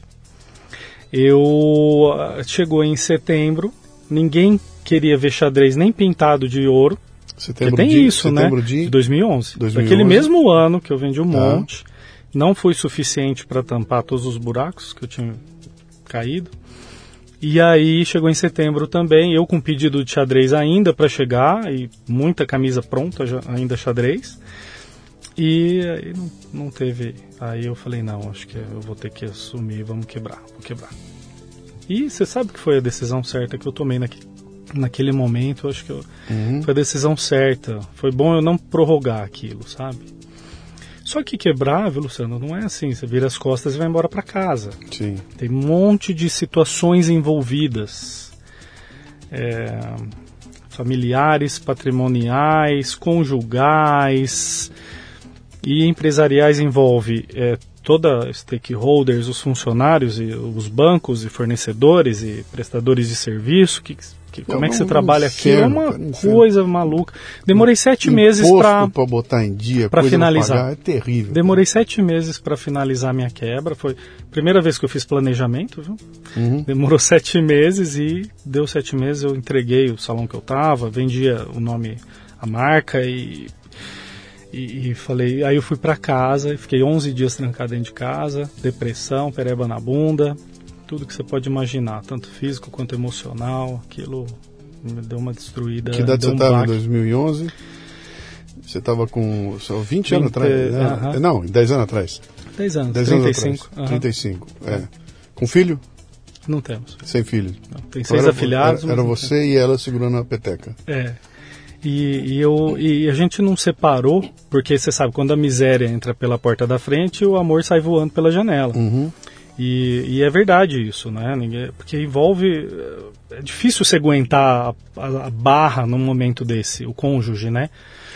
chegou em setembro, ninguém queria ver xadrez nem pintado de ouro. Setembro tem isso, né? De 2011. Daquele mesmo ano que eu vendi um monte, não foi suficiente para tampar todos os buracos que eu tinha caído. E aí chegou em setembro também, eu com pedido de xadrez ainda para chegar, e muita camisa pronta, ainda xadrez. E aí não teve. Aí eu falei, não, acho que eu vou ter que assumir, vou quebrar. E você sabe que foi a decisão certa que eu tomei naquele momento, acho que foi a decisão certa. Foi bom eu não prorrogar aquilo, sabe? Só que quebrar, viu, Luciano, não é assim, você vira as costas e vai embora para casa. Sim. Tem um monte de situações envolvidas. Familiares, patrimoniais, conjugais e empresariais envolve toda stakeholders, os funcionários, e os bancos e fornecedores e prestadores de serviço, como é que você trabalha aqui? É uma coisa maluca. Demorei 7 meses para botar em dia, para finalizar. Pagar, é terrível. Demorei 7 meses para finalizar minha quebra. Foi a primeira vez que eu fiz planejamento, viu? Demorou 7 meses e deu 7 meses. Eu entreguei o salão que eu tava, vendia o nome, a marca e falei. Aí eu fui para casa e fiquei 11 dias trancado dentro de casa, depressão, pereba na bunda. Tudo que você pode imaginar, tanto físico quanto emocional, aquilo me deu uma destruída. Que idade você estava em 2011? Você estava com só 20 anos atrás? Né? Não, 10 anos atrás. 10 anos, 35. 35, Com filho? Não temos. Sem filho? Não, tem 6 afilhados. Era você e ela segurando a peteca. E a gente não separou, porque você sabe, quando a miséria entra pela porta da frente, o amor sai voando pela janela. E é verdade isso, né? Porque envolve... É difícil você aguentar a barra num momento desse, o cônjuge, né?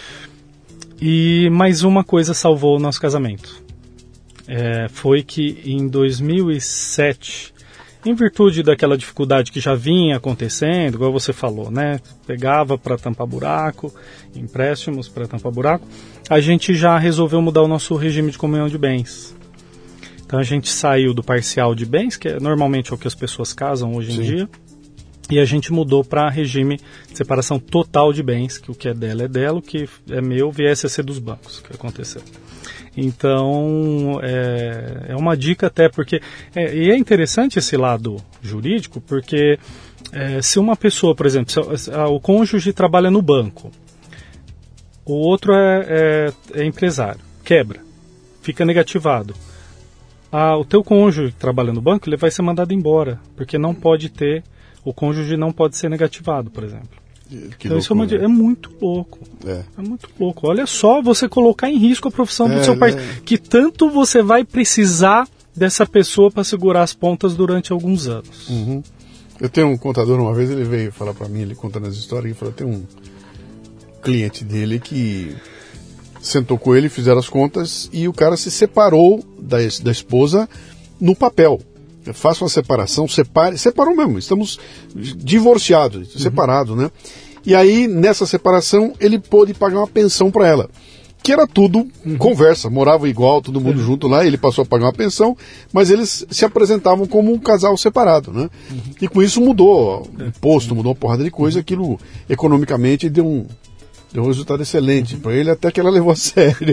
Mas uma coisa salvou o nosso casamento. Foi que em 2007, em virtude daquela dificuldade que já vinha acontecendo, igual você falou, né? Pegava para tampar buraco, empréstimos para tampar buraco, a gente já resolveu mudar o nosso regime de comunhão de bens. Então a gente saiu do parcial de bens, que é normalmente o que as pessoas casam hoje em dia, e a gente mudou para regime de separação total de bens, que o que é dela, o que é meu viesse a ser dos bancos, que aconteceu. Então é uma dica até, porque... e é interessante esse lado jurídico, porque se uma pessoa, por exemplo, o cônjuge trabalha no banco, o outro é empresário, quebra, fica negativado. O teu cônjuge que trabalha no banco, ele vai ser mandado embora, porque não pode ter, o cônjuge não pode ser negativado, por exemplo. Então isso é muito louco. É muito louco. Olha só você colocar em risco a profissão do seu parceiro, que tanto você vai precisar dessa pessoa para segurar as pontas durante alguns anos. Eu tenho um contador, uma vez ele veio falar para mim, ele contando as histórias, ele falou, tem um cliente dele que... sentou com ele, fizeram as contas e o cara se separou da esposa no papel. Faça uma separação, separou mesmo, estamos divorciados, separados, né? E aí, nessa separação, ele pôde pagar uma pensão para ela. Que era tudo conversa, moravam igual, todo mundo junto lá, ele passou a pagar uma pensão, mas eles se apresentavam como um casal separado, né? E com isso mudou o imposto, mudou uma porrada de coisa, aquilo economicamente deu um resultado excelente para ele, até que ela levou a sério.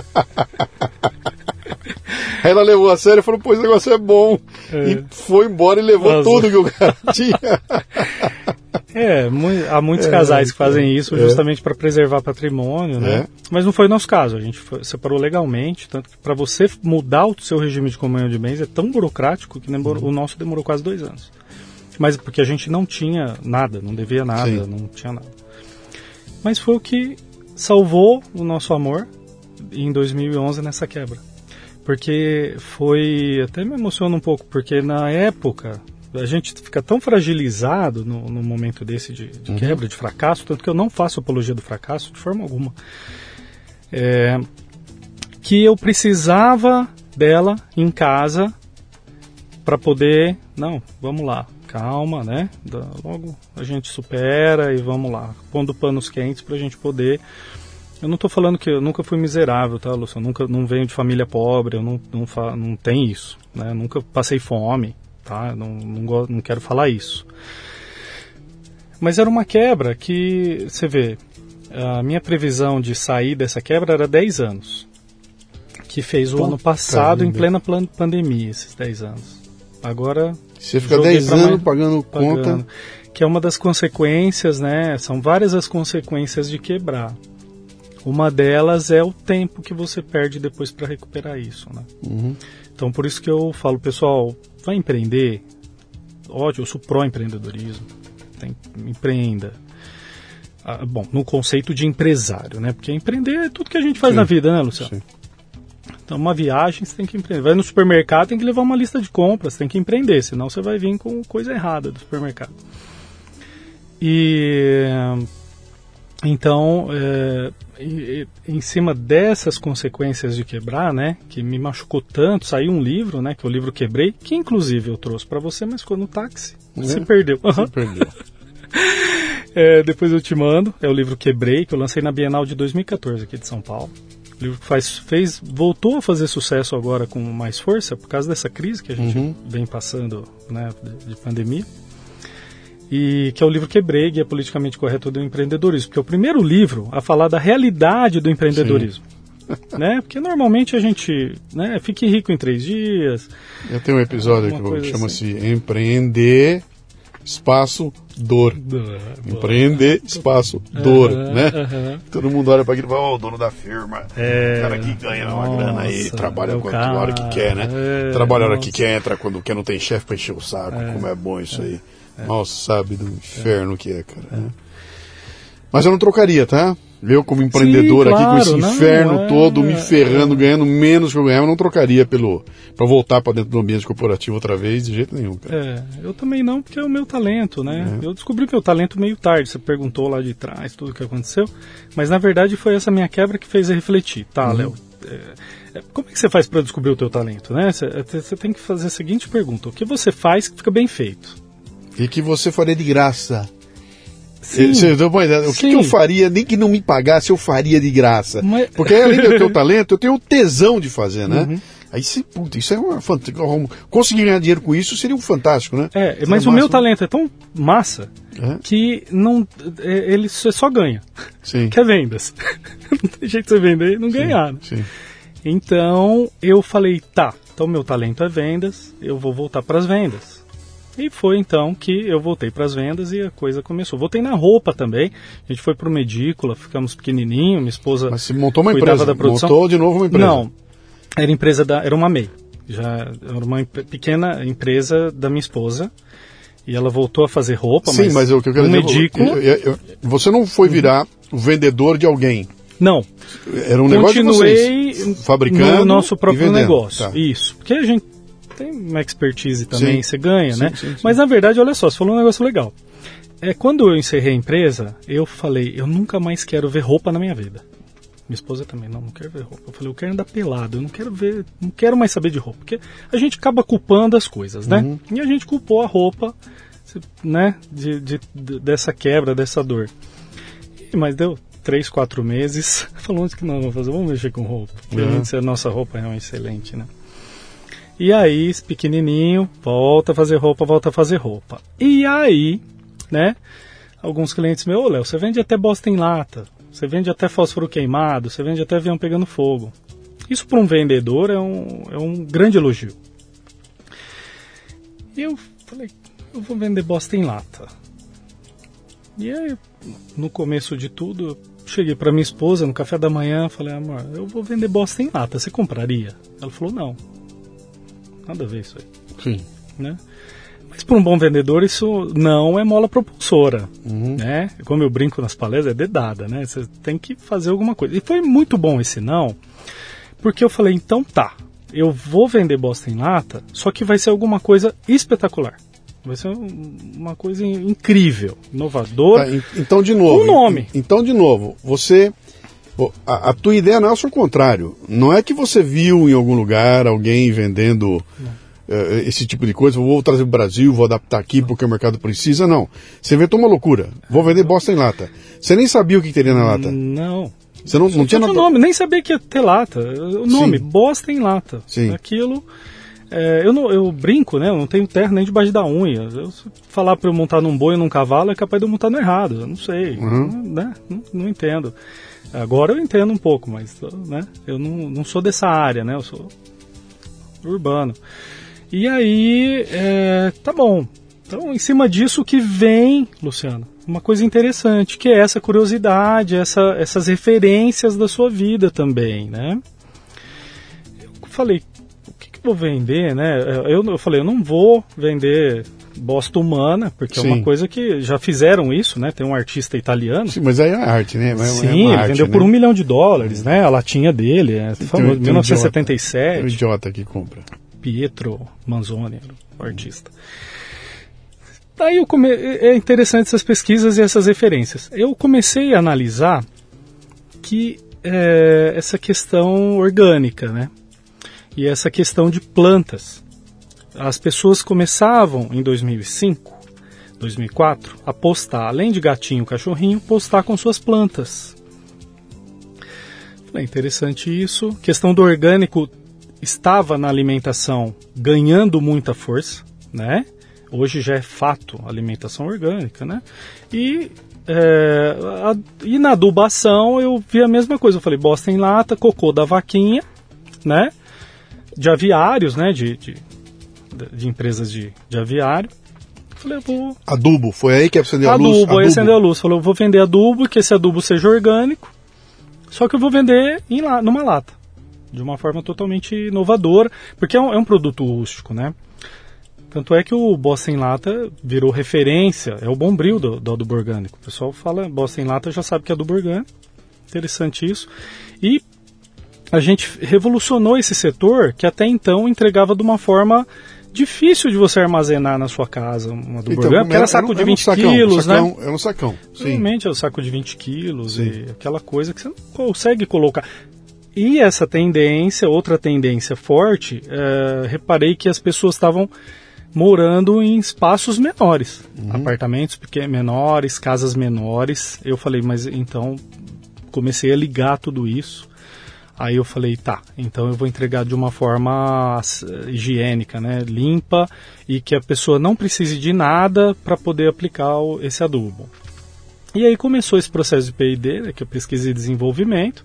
Aí ela levou a sério e falou, pô, esse negócio é bom. E foi embora e levou tudo que o cara tinha. Há muitos casais que fazem isso justamente para preservar patrimônio, né? Mas não foi o nosso caso, a gente separou legalmente, tanto que para você mudar o seu regime de comunhão de bens é tão burocrático que o nosso demorou quase 2 anos. Mas porque a gente não tinha nada, não devia nada, não tinha nada. Mas foi o que salvou o nosso amor em 2011 nessa quebra. Porque até me emociona um pouco, porque na época a gente fica tão fragilizado no momento desse de quebra, de fracasso, tanto que eu não faço apologia do fracasso de forma alguma, que eu precisava dela em casa para poder, não, vamos lá, calma, né? Logo a gente supera e vamos lá, pondo panos quentes para a gente poder. Eu não estou falando que eu nunca fui miserável, tá, Lúcio? Eu não venho de família pobre, eu não tenho isso, né? Eu nunca passei fome, tá? Não quero falar isso. Mas era uma quebra que, você vê, a minha previsão de sair dessa quebra era 10 anos, que fez o ano passado em plena pandemia, esses 10 anos. Agora... Você fica 10 anos pagando conta... Que é uma das consequências, né? São várias as consequências de quebrar. Uma delas é o tempo que você perde depois para recuperar isso, né? Então, por isso que eu falo, pessoal, vai empreender? Ótimo, eu sou pró-empreendedorismo. Empreenda. Bom, no conceito de empresário, né? Porque empreender é tudo que a gente faz na vida, né, Luciano? Sim. Então, uma viagem, você tem que empreender. Vai no supermercado, tem que levar uma lista de compras, tem que empreender, senão você vai vir com coisa errada do supermercado. Então, em cima dessas consequências de quebrar, né, que me machucou tanto, saiu um livro, né, que é o livro Quebrei, que inclusive eu trouxe para você, mas ficou no táxi, você perdeu. Você perdeu. Depois eu te mando, é o livro Quebrei, que eu lancei na Bienal de 2014 aqui de São Paulo. O livro que voltou a fazer sucesso agora com mais força, por causa dessa crise que a gente vem passando, né, de pandemia. E que é o livro Quebrei, Guia Politicamente Correto do Empreendedorismo, que é o primeiro livro a falar da realidade do empreendedorismo. Né? Porque normalmente a gente, né, fique rico em 3 dias. Eu tenho um episódio que chama-se Empreender Espaço Dor. Empreender Espaço Dor, né? Todo mundo olha para aquilo e fala, o dono da firma, o cara que ganha uma grana aí, trabalha a hora que quer, né? Trabalha a hora que quer, entra quando quer, não tem chefe para encher o saco, como é bom isso aí. Mal sabe do inferno que é, cara. Né? Mas eu não trocaria, tá? Eu como empreendedor aqui com esse inferno todo, me ferrando, ganhando menos que eu ganhava, eu não trocaria pra voltar para dentro do ambiente corporativo outra vez, de jeito nenhum, cara. Eu também não, porque é o meu talento, né? Eu descobri meu talento meio tarde, você perguntou lá de trás tudo o que aconteceu, mas na verdade foi essa minha quebra que fez eu refletir, tá, Léo? Como é que você faz para descobrir o teu talento, né? Você tem que fazer a seguinte pergunta, o que você faz que fica bem feito? E que você faria de graça. Você deu uma ideia. O que eu faria, nem que não me pagasse, eu faria de graça. Porque além do teu talento, eu tenho o tesão de fazer, né? Aí isso é uma fantástica. Conseguir ganhar dinheiro com isso seria um fantástico, né? Mas o meu talento é tão massa que ele só ganha. Sim. Que é vendas. Não tem jeito de você vender e não ganhar. Né? Sim. Então eu falei, então meu talento é vendas, eu vou voltar para as vendas. E foi então que eu voltei para as vendas e a coisa começou. Voltei na roupa também. A gente foi para uma edícula, ficamos pequenininho, minha esposa. Mas você montou uma cuidava empresa? Da produção. Montou de novo uma empresa? Não, era uma MEI. Já era uma pequena empresa da minha esposa. E ela voltou a fazer roupa, sim, mas o que eu quero dizer, edícula. Você não foi virar o vendedor de alguém? Não. Era um negócio de vocês? Continuei fabricando no nosso próprio negócio. Tá. Isso. Porque a gente tem uma expertise também, você ganha, né? Sim. Mas na verdade, olha só, você falou um negócio legal. Quando eu encerrei a empresa, eu falei, eu nunca mais quero ver roupa na minha vida. Minha esposa também, não quero ver roupa. Eu falei, eu quero andar pelado, eu não quero mais saber de roupa. Porque a gente acaba culpando as coisas, né? E a gente culpou a roupa. né, dessa quebra, dessa dor. Mas deu 3, 4 meses, falou que não, vamos mexer com roupa. A nossa roupa é excelente, né? E aí, esse pequenininho, volta a fazer roupa. E aí, né, alguns clientes meus, Léo, você vende até bosta em lata, você vende até fósforo queimado, você vende até avião pegando fogo. Isso para um vendedor é um grande elogio. E eu falei, eu vou vender bosta em lata. E aí, no começo de tudo, eu cheguei para minha esposa no café da manhã, falei, amor, eu vou vender bosta em lata, você compraria? Ela falou, não. Nada a ver isso aí. Sim. Né? Mas para um bom vendedor isso não é mola propulsora. Né? Como eu brinco nas palestras, é dedada, né? Você tem que fazer alguma coisa. E foi muito bom esse não, porque eu falei, então tá, eu vou vender bosta em lata, só que vai ser alguma coisa espetacular. Vai ser uma coisa incrível, inovadora. Tá, então, de novo. Um nome. Então, de novo, você... A tua ideia não é o contrário. Não é que você viu em algum lugar alguém vendendo esse tipo de coisa, vou trazer para o Brasil, vou adaptar aqui porque o mercado precisa, não. Você inventou uma loucura. Vou vender bosta em lata. Você nem sabia o que teria na lata. Não. Você não tinha nada. Nome, nem sabia que ia ter lata. O nome, bosta em lata. Sim. Aquilo... eu brinco, né? Eu não tenho terra nem debaixo da unha. Se falar para eu montar num boi ou num cavalo, é capaz de eu montar no errado. Eu não sei. Né? Não entendo. Agora eu entendo um pouco, mas né? Eu não sou dessa área, né? Eu sou urbano. E aí, tá bom. Então, em cima disso que vem, Luciano, uma coisa interessante, que é essa curiosidade, essas referências da sua vida também, né? Eu falei, o que eu vou vender, né? Eu falei, eu não vou vender bosta humana, porque Sim. É uma coisa que já fizeram isso, né? Tem um artista italiano. Sim, mas aí é arte, né? Sim, ele vendeu por $1 milhão, né? A latinha dele, famoso, 1977. É um idiota que compra. Pietro Manzoni, o artista. Daí é interessante essas pesquisas e essas referências. Eu comecei a analisar que essa questão orgânica, né? E essa questão de plantas. As pessoas começavam em 2005, 2004, a postar, além de gatinho, cachorrinho, postar com suas plantas. É interessante isso. A questão do orgânico estava na alimentação ganhando muita força, né? Hoje já é fato a alimentação orgânica, né? E na adubação eu vi a mesma coisa. Eu falei, bosta em lata, cocô da vaquinha, né? De aviários, né? De empresas de aviário. Eu falei, eu vou... Adubo, foi aí que acendeu a luz? Adubo, aí acendeu a luz. Falei, eu vou vender adubo, que esse adubo seja orgânico, só que eu vou vender numa lata, de uma forma totalmente inovadora, porque é um produto rústico, né? Tanto é que o bosta em lata virou referência, é o Bombril do adubo orgânico. O pessoal fala bosta em lata, já sabe que é adubo orgânico. Interessante isso. E a gente revolucionou esse setor que até então entregava de uma forma difícil de você armazenar na sua casa um adubo orgânico, porque era saco de 20 quilos, né? É um sacão, sim. Realmente é um saco de 20 quilos e aquela coisa que você não consegue colocar. E essa tendência, outra tendência forte, reparei que as pessoas estavam morando em espaços menores, apartamentos menores, casas menores. Eu falei, mas então comecei a ligar tudo isso. Aí eu falei, tá, então eu vou entregar de uma forma higiênica, né, limpa, e que a pessoa não precise de nada para poder aplicar esse adubo. E aí começou esse processo de P&D, né, que é pesquisa e desenvolvimento.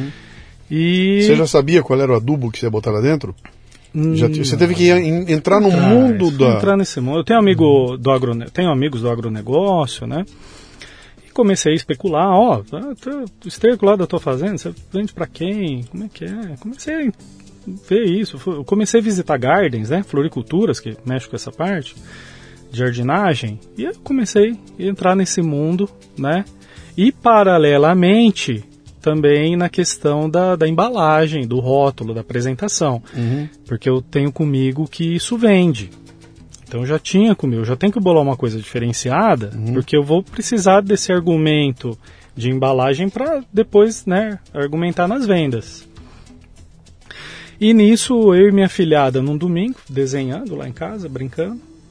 E... Você já sabia qual era o adubo que você ia botar lá dentro? Você teve que entrar no mundo da... Entrar nesse mundo. Eu tenho tenho amigos do agronegócio, né? E comecei a especular, o esterco lá da tua fazenda, você vende para quem? Como é que é? Comecei a ver isso. Eu comecei a visitar gardens, né? Floriculturas, que mexem com essa parte, de jardinagem. E eu comecei a entrar nesse mundo, né? E paralelamente... também na questão da embalagem, do rótulo, da apresentação. Porque eu tenho comigo que isso vende. Então eu já tinha comigo, eu já tenho que bolar uma coisa diferenciada, porque eu vou precisar desse argumento de embalagem para depois, né, argumentar nas vendas. E nisso eu e minha filhada num domingo, desenhando lá em casa, brincando,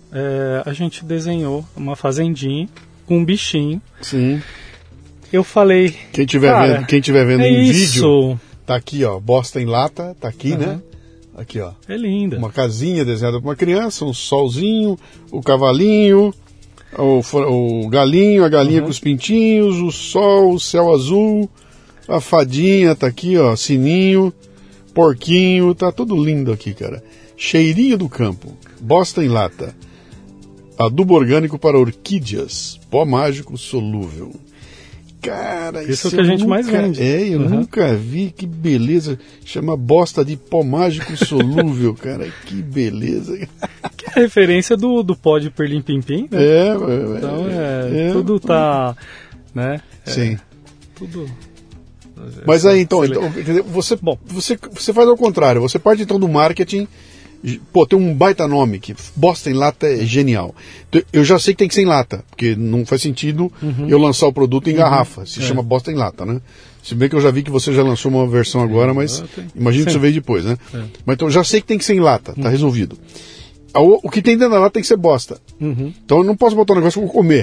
a gente desenhou uma fazendinha com um bichinho. Sim. Eu falei... Quem tiver vendo em isso. vídeo, tá aqui, ó, bosta em lata, tá aqui, né? Aqui, ó. É linda. Uma casinha desenhada por uma criança, um solzinho, o cavalinho, o galinho, a galinha com os pintinhos, o sol, o céu azul, a fadinha tá aqui, ó, sininho, porquinho, tá tudo lindo aqui, cara. Cheirinho do campo, bosta em lata, adubo orgânico para orquídeas, pó mágico solúvel. Cara, isso é o que a gente mais vende. Eu nunca vi, que beleza. Chama bosta de pó mágico solúvel, cara, que beleza. Que é a referência do pó de Pirlim Pim Pim, né? Então tudo tá, né? Sim. Tudo. Mas aí então você faz ao contrário, você parte então do marketing. Pô, tem um baita nome que bosta em lata é genial. Eu já sei que tem que ser em lata, porque não faz sentido eu lançar o produto em garrafa. Se chama bosta em lata, né? Se bem que eu já vi que você já lançou uma versão agora, mas imagino que você veio depois, né? Mas então eu já sei que tem que ser em lata, tá resolvido. O que tem dentro da lata tem que ser bosta. Então eu não posso botar um negócio que eu vou comer.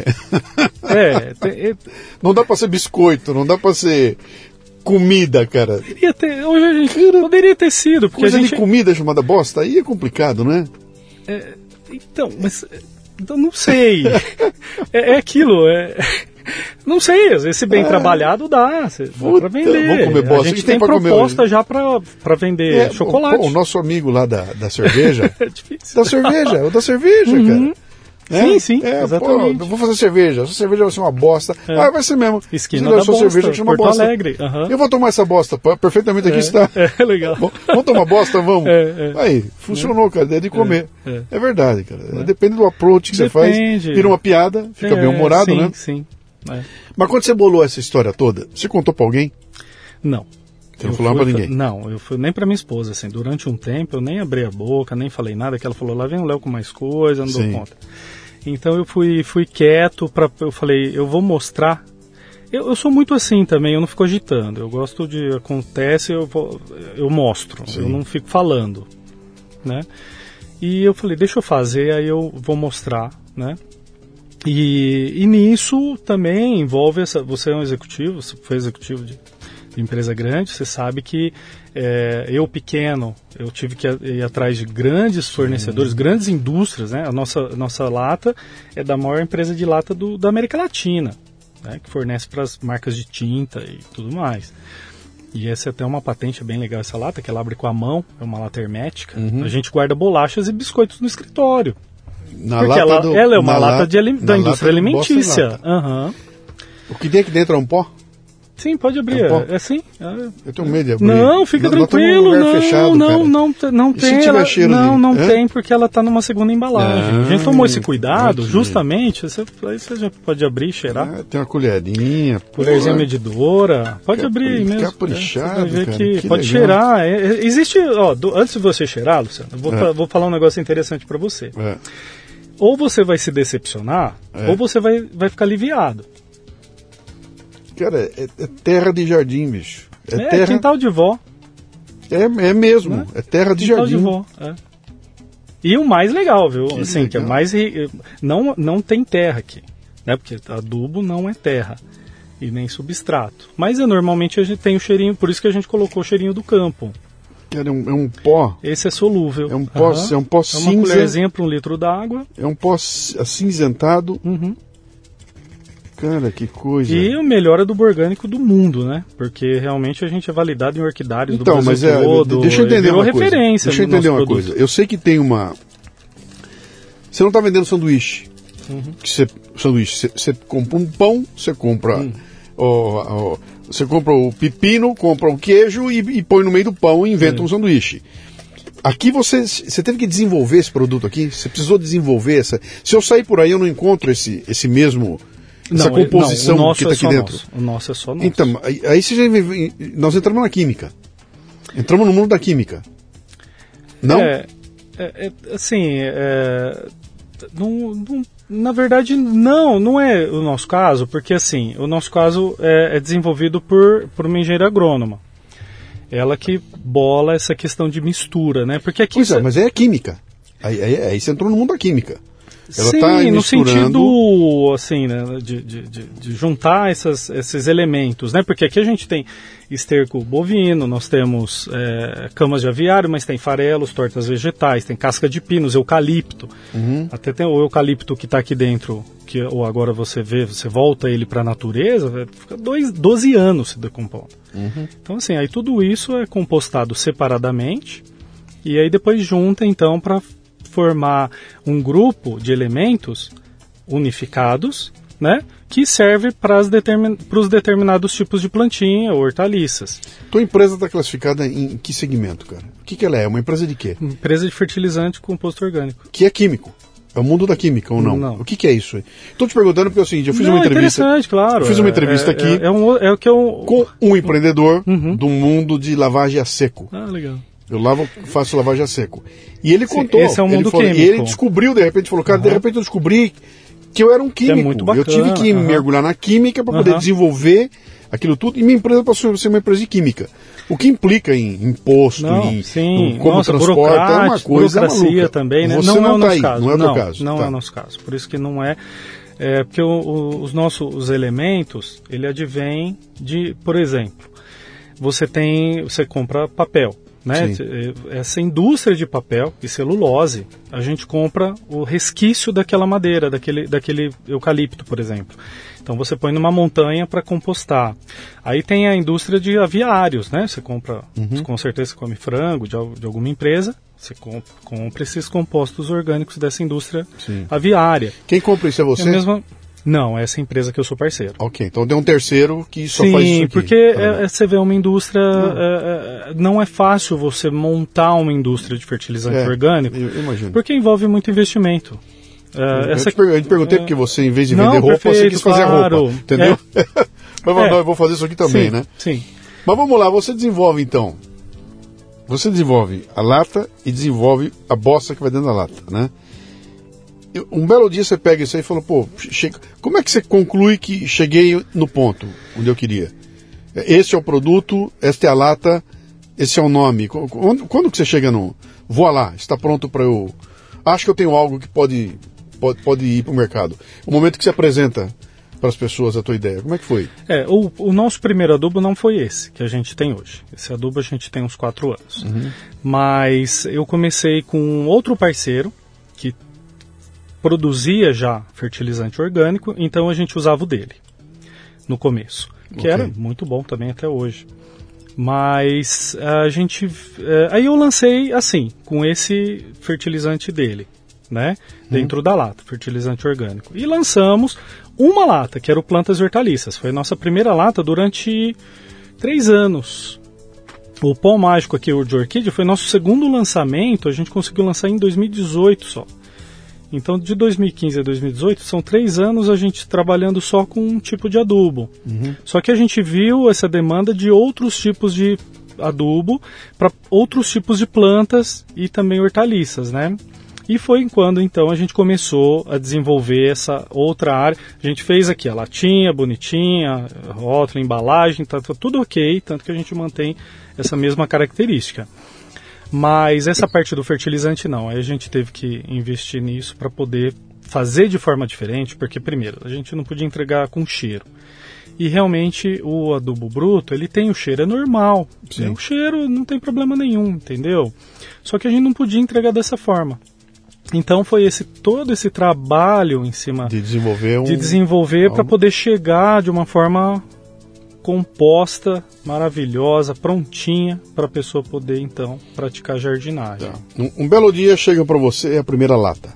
Não dá pra ser biscoito, não dá pra ser comida, cara. Hoje a gente poderia ter sido, porque coisa a gente... de comida chamada bosta, aí é complicado, né? Então não sei. é aquilo, não sei, às vezes se bem trabalhado dá pra vender. Vamos comer bosta. A gente tem proposta já pra vender chocolate. O nosso amigo lá da cerveja. É difícil. Da cerveja, cara. Sim, exatamente. Pô, vou fazer cerveja. Essa cerveja vai ser uma bosta. Vai ser mesmo. Esquina da bosta, cerveja que chama Porto bosta. Alegre. Eu vou tomar essa bosta. Perfeitamente aqui está. Legal. Vamos tomar bosta, vamos. Aí, funcionou, cara. É de comer. É verdade, cara. Depende do approach que você faz. Vira uma piada, fica bem humorado, né? Sim. Mas quando você bolou essa história toda, você contou pra alguém? Não. Você não falou pra ninguém? Não, eu fui nem pra minha esposa, assim, durante um tempo eu nem abri a boca, nem falei nada, que ela falou, lá vem o Léo com mais coisa, não dou conta. Então eu fui quieto, eu falei, eu vou mostrar. Eu sou muito assim também, eu não fico agitando, eu gosto de, acontece, eu mostro, eu não fico falando, né? E eu falei, deixa eu fazer, aí eu vou mostrar, né? E nisso também envolve você é um executivo, você foi executivo de empresa grande, você sabe que eu pequeno, eu tive que ir atrás de grandes fornecedores, grandes indústrias, né? A nossa lata é da maior empresa de lata da América Latina, né? Que fornece para as marcas de tinta e tudo mais. E essa é até uma patente bem legal, essa lata, que ela abre com a mão, é uma lata hermética. A gente guarda bolachas e biscoitos no escritório. Porque ela é uma lata da indústria alimentícia. O que tem aqui dentro é um pó? Sim, pode abrir. É assim. Eu tenho medo de abrir. Não, fica tranquilo. Não tem. Não tem, porque ela está numa segunda embalagem. A gente tomou esse cuidado, justamente. Aí você já pode abrir e cheirar. Tem uma colherinha. Colherzinha medidora. Pode abrir mesmo. Caprichado, que pode cheirar. Existe. Antes de você cheirar, Luciano, eu vou falar um negócio interessante para você. Ou você vai se decepcionar, ou você vai ficar aliviado. Cara, é terra de jardim, bicho. Terra... quintal de vó. É mesmo, né? É terra de quintal jardim. De vó, E o mais legal, viu? Que é mais... Não tem terra aqui, né? Porque adubo não é terra e nem substrato. Mas normalmente a gente tem o cheirinho, por isso que a gente colocou o cheirinho do campo. Cara, é um pó. Esse é solúvel. É um pó cinza. É uma colherzinha para 1 litro d'água. É um pó acinzentado. Cara, que coisa. E o melhor adubo orgânico do mundo, né? Porque realmente a gente é validado em orquidários do Brasil todo. Deixa eu entender uma referência. Deixa eu entender uma coisa. Eu sei que tem uma... Você não está vendendo sanduíche. Você compra um pão, você compra... Você compra o pepino, compra o queijo e põe no meio do pão e inventa um sanduíche. Aqui você teve que desenvolver esse produto aqui? Você precisou desenvolver essa... Se eu sair por aí, eu não encontro esse mesmo... Essa composição que está aqui dentro. O nosso é só nosso. Então, aí nós entramos na química. Entramos no mundo da química. Não? Na verdade, não é o nosso caso, porque assim, o nosso caso é desenvolvido por uma engenheira agrônoma. Ela que bola essa questão de mistura, né? Porque aqui mas é a química. Aí você entrou no mundo da química. Ela Sim, tá no misturando... sentido, assim, né, de juntar esses elementos, né? Porque aqui a gente tem esterco bovino, nós temos camas de aviário, mas tem farelos, tortas vegetais, tem casca de pinos, eucalipto. Até tem o eucalipto que está aqui dentro, que ou agora você volta ele para a natureza, fica 12 anos se decompondo. Então, assim, aí tudo isso é compostado separadamente e aí depois junta, então, para formar um grupo de elementos unificados, né, que serve para os determinados tipos de plantinha ou hortaliças. Tua empresa está classificada em que segmento, cara? O que ela é? Uma empresa de quê? Empresa de fertilizante com composto orgânico. Que é químico. É o mundo da química ou não? Não. O que é isso aí? Estou te perguntando porque é o seguinte, eu fiz uma entrevista... Interessante, claro. Eu fiz uma entrevista aqui com um empreendedor do mundo de lavagem a seco. Ah, legal. Eu faço lavagem a seco. E ele contou. Esse é o mundo químico. E ele descobriu, de repente, falou, cara, de repente eu descobri que eu era um químico. É muito bacana. Eu tive que mergulhar na química para poder desenvolver aquilo tudo. E minha empresa passou a ser uma empresa de química. O que implica em imposto, como transporta, é uma coisa burocracia maluca. também, né? Você não é o está nosso aí, caso. não é o teu caso. Não tá. é o nosso caso. Por isso que não é... porque os nossos elementos, ele advém de, por exemplo, você compra papel. Né? Essa indústria de papel e celulose, a gente compra o resquício daquela madeira, daquele eucalipto, por exemplo. Então você põe numa montanha para compostar. Aí tem a indústria de aviários, né? Você compra, com certeza você come frango de alguma empresa, você compra esses compostos orgânicos dessa indústria aviária. Quem compra isso é você? Não, é essa empresa que eu sou parceiro. Ok, então tem um terceiro que só faz isso aqui. Sim, porque você vê uma indústria... não é fácil você montar uma indústria de fertilizante orgânico. Eu imagino. Porque envolve muito investimento. Eu te perguntei porque você, em vez de vender roupa, você quis fazer roupa. Entendeu? Mas não, eu vou fazer isso aqui também, né? Sim. Mas vamos lá, você desenvolve então. Você desenvolve a lata e desenvolve a bosta que vai dentro da lata, né? Um belo dia você pega isso aí e fala, como é que você conclui que cheguei no ponto onde eu queria? Este é o produto, esta é a lata, esse é o nome. Quando que você chega no... Vou lá, está pronto para eu... Acho que eu tenho algo que pode ir para o mercado. O momento que você apresenta para as pessoas a tua ideia, como é que foi? O nosso primeiro adubo não foi esse que a gente tem hoje. Esse adubo a gente tem uns 4 anos. Mas eu comecei com outro parceiro que produzia já fertilizante orgânico, então a gente usava o dele no começo, que era muito bom também até hoje. Mas a gente... aí eu lancei assim, com esse fertilizante dele, né? Dentro da lata, fertilizante orgânico. E lançamos uma lata, que era o Plantas e Hortaliças. Foi a nossa primeira lata durante 3 anos. O pó mágico aqui, o de orquídea, foi nosso segundo lançamento, a gente conseguiu lançar em 2018 só. Então, de 2015 a 2018, são 3 anos a gente trabalhando só com um tipo de adubo. Só que a gente viu essa demanda de outros tipos de adubo para outros tipos de plantas e também hortaliças, né? E foi quando, então, a gente começou a desenvolver essa outra área. A gente fez aqui a latinha bonitinha, rótulo, embalagem, tá tudo ok, tanto que a gente mantém essa mesma característica. Mas essa parte do fertilizante não, aí a gente teve que investir nisso para poder fazer de forma diferente, porque primeiro, a gente não podia entregar com cheiro. E realmente o adubo bruto, ele tem o cheiro, é normal. O cheiro não tem problema nenhum, entendeu? Só que a gente não podia entregar dessa forma. Então foi todo esse trabalho em cima de desenvolver para poder chegar de uma forma composta, maravilhosa, prontinha para a pessoa poder então praticar jardinagem. Tá. Um belo dia chega para você a primeira lata.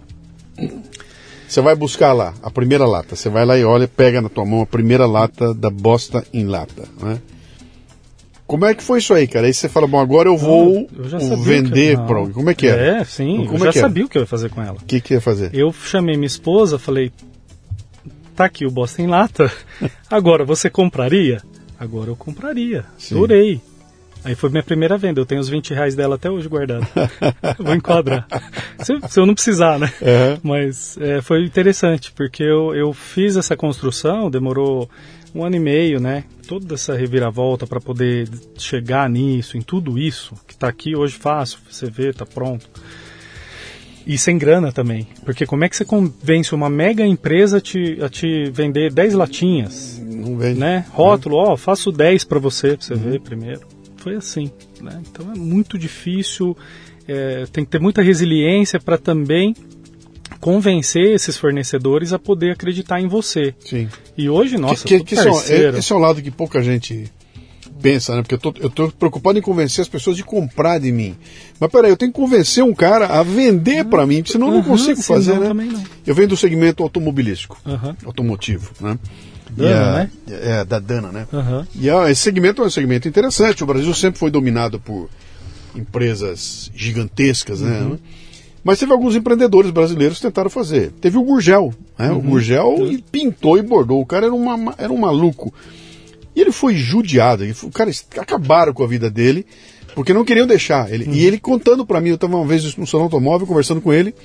Você vai buscar lá a primeira lata. Você vai lá e olha, pega na tua mão a primeira lata da bosta em lata, né? Como é que foi isso aí, cara? Aí você fala, bom, agora eu vou vender para alguém. Como é que é? Sim, eu já sabia o que eu ia fazer com ela. O que ia fazer? Eu chamei minha esposa, falei, tá aqui o bosta em lata, agora você compraria? Agora eu compraria, adorei. Aí foi minha primeira venda, eu tenho os R$20 dela até hoje guardado. Vou enquadrar. Se eu não precisar, né? Mas foi interessante, porque eu fiz essa construção, demorou 1 ano e meio, né? Toda essa reviravolta para poder chegar nisso, em tudo isso, que está aqui hoje fácil, você vê, está pronto. E sem grana também. Porque como é que você convence uma mega empresa a te vender 10 latinhas? Não vende. Né? Rótulo, faço 10 para você ver primeiro. Foi assim. Né? Então é muito difícil, tem que ter muita resiliência para também convencer esses fornecedores a poder acreditar em você. Sim. E hoje, nossa, esse é um lado que pouca gente pensa, né? Porque eu tô preocupado em convencer as pessoas de comprar de mim. Mas peraí, eu tenho que convencer um cara a vender para mim, senão eu não consigo fazer, né? Não. Eu venho do segmento automobilístico, automotivo, né? Dana, né? Da Dana, né? E esse segmento é um segmento interessante. O Brasil sempre foi dominado por empresas gigantescas, né? Mas teve alguns empreendedores brasileiros que tentaram fazer. Teve o Gurgel, né? O Gurgel pintou e bordou. O cara era um maluco. E ele foi judiado. O cara, acabaram com a vida dele, porque não queriam deixar ele. E ele contando pra mim, eu estava uma vez no salão automóvel conversando com ele,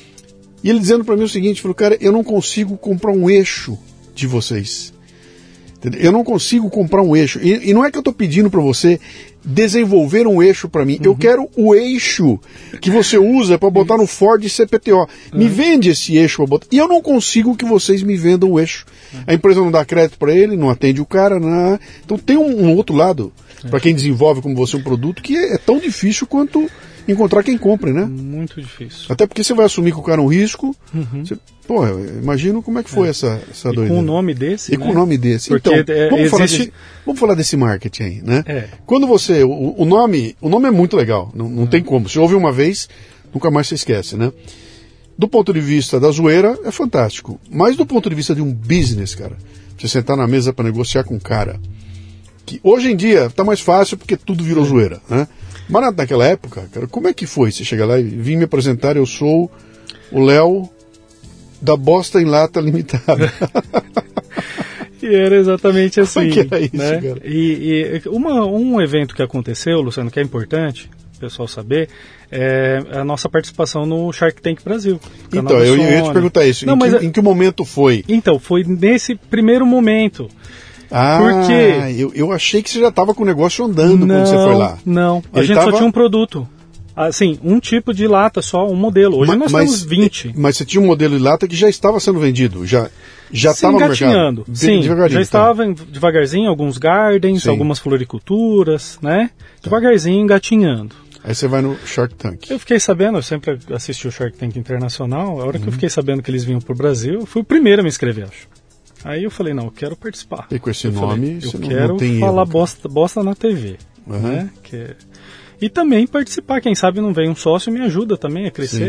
e ele dizendo pra mim o seguinte, falou, cara, eu não consigo comprar um eixo de vocês. Entendeu? Eu não consigo comprar um eixo. E não é que eu estou pedindo para você desenvolver um eixo para mim. Eu quero o eixo que você usa para botar no Ford CPTO. Me vende esse eixo para botar. E eu não consigo que vocês me vendam o eixo. A empresa não dá crédito para ele, não atende o cara. Não. Então tem um outro lado para quem desenvolve como você um produto que é tão difícil quanto encontrar quem compre, né? Muito difícil. Até porque você vai assumir com o cara um risco. Você, imagino como é que foi essa doideira. Com o nome desse, E com o nome desse. Porque então, vamos falar desse marketing aí, né? Quando você... O nome é muito legal, não tem como. Se ouve uma vez, nunca mais se esquece, né? Do ponto de vista da zoeira, é fantástico. Mas do ponto de vista de um business, cara, você sentar na mesa para negociar com um cara, que hoje em dia tá mais fácil porque tudo virou zoeira, né? Mas naquela época, cara, como é que foi? Você chega lá e vim me apresentar, eu sou o Léo da Bosta em Lata Limitada. E era exatamente assim. Como é que era isso, né? cara? E um evento que aconteceu, Luciano, que é importante o pessoal saber, é a nossa participação no Shark Tank Brasil. Então, eu ia te perguntar isso. Em que momento foi? Então, foi nesse primeiro momento. Porque eu achei que você já estava com o negócio andando quando você foi lá. Não, a gente só tinha um produto. Assim, um tipo de lata só, um modelo. Hoje nós temos 20. Mas você tinha um modelo de lata que já estava sendo vendido? Já estava no mercado? Sim, já estava devagarzinho, alguns gardens, algumas floriculturas, né? Devagarzinho, engatinhando. Aí você vai no Shark Tank. Eu fiquei sabendo, eu sempre assisti o Shark Tank Internacional, a hora que eu fiquei sabendo que eles vinham para o Brasil, eu fui o primeiro a me inscrever, acho. Aí eu falei, não, eu quero participar. E com esse nome, eu quero falar bosta na TV, né? E também participar, quem sabe não vem um sócio me ajuda também a crescer.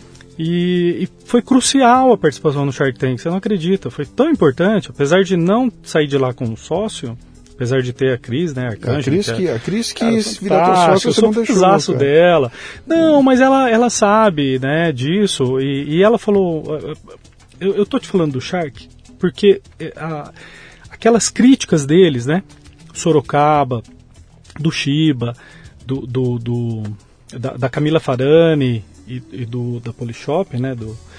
E foi crucial a participação no Shark Tank, você não acredita, foi tão importante, apesar de não sair de lá com um sócio, apesar de ter a Cris, né, a Cris que virar tua sócia, você não deixou, dela. Não, mas ela sabe, né, disso, e ela falou, eu tô te falando do Shark, porque aquelas críticas deles, né, Sorocaba, do Shiba, da Camila Farani e da Polishop, né,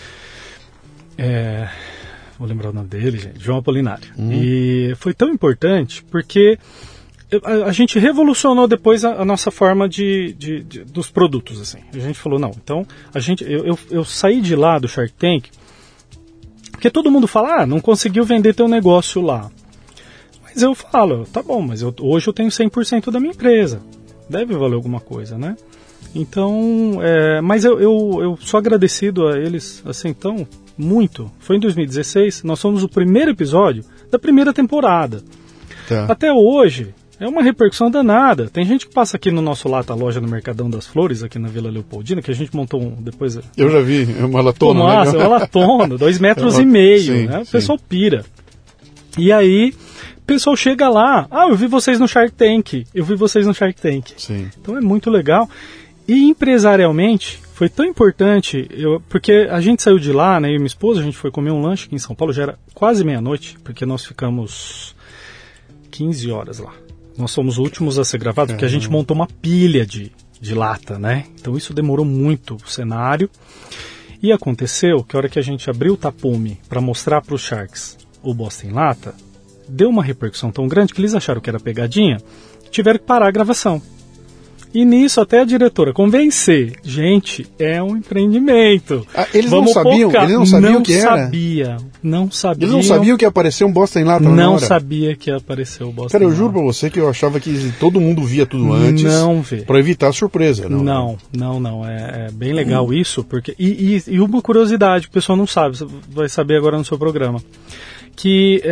vou lembrar o nome dele, gente, João Apolinário. E foi tão importante porque a gente revolucionou depois a nossa forma dos produtos, assim. A gente falou, não, então eu saí de lá do Shark Tank porque todo mundo fala, não conseguiu vender teu negócio lá. Mas eu falo, tá bom, mas hoje eu tenho 100% da minha empresa. Deve valer alguma coisa, né? Então, mas eu sou agradecido a eles, assim, então, muito. Foi em 2016, nós fomos o primeiro episódio da primeira temporada. Tá. Até hoje, é uma repercussão danada. Tem gente que passa aqui no nosso Lata Loja no Mercadão das Flores, aqui na Vila Leopoldina, que a gente montou depois... Eu já vi, é uma latona. Nossa, é uma latona, 2,5 metros, né? O pessoal pira. E aí, o pessoal chega lá, eu vi vocês no Shark Tank, Sim. Então é muito legal. E empresarialmente, foi tão importante, porque a gente saiu de lá, né, eu e minha esposa, a gente foi comer um lanche aqui em São Paulo, já era quase meia-noite, porque nós ficamos 15 horas lá. Nós somos os últimos a ser gravados, porque a gente montou uma pilha de lata, né? Então isso demorou muito o cenário. E aconteceu que a hora que a gente abriu o tapume para mostrar para os Sharks o Bosta em Lata, deu uma repercussão tão grande que eles acharam que era pegadinha, tiveram que parar a gravação. E nisso até a diretora convencer. Gente, é um empreendimento. Eles Vamos não sabiam, focar. eles não sabiam o que era? Não sabiam. Eles não sabiam que ia aparecer um bosta em lata na Não hora? sabia que ia aparecer o bosta Cara, em eu lata. juro pra você que eu achava que todo mundo via tudo antes. Não vê. Pra evitar a surpresa. Não. É bem legal isso, porque e uma curiosidade que o pessoal não sabe, você vai saber agora no seu programa. Que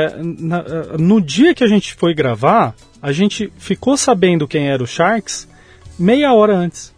no dia que a gente foi gravar, a gente ficou sabendo quem era o Sharks meia hora antes.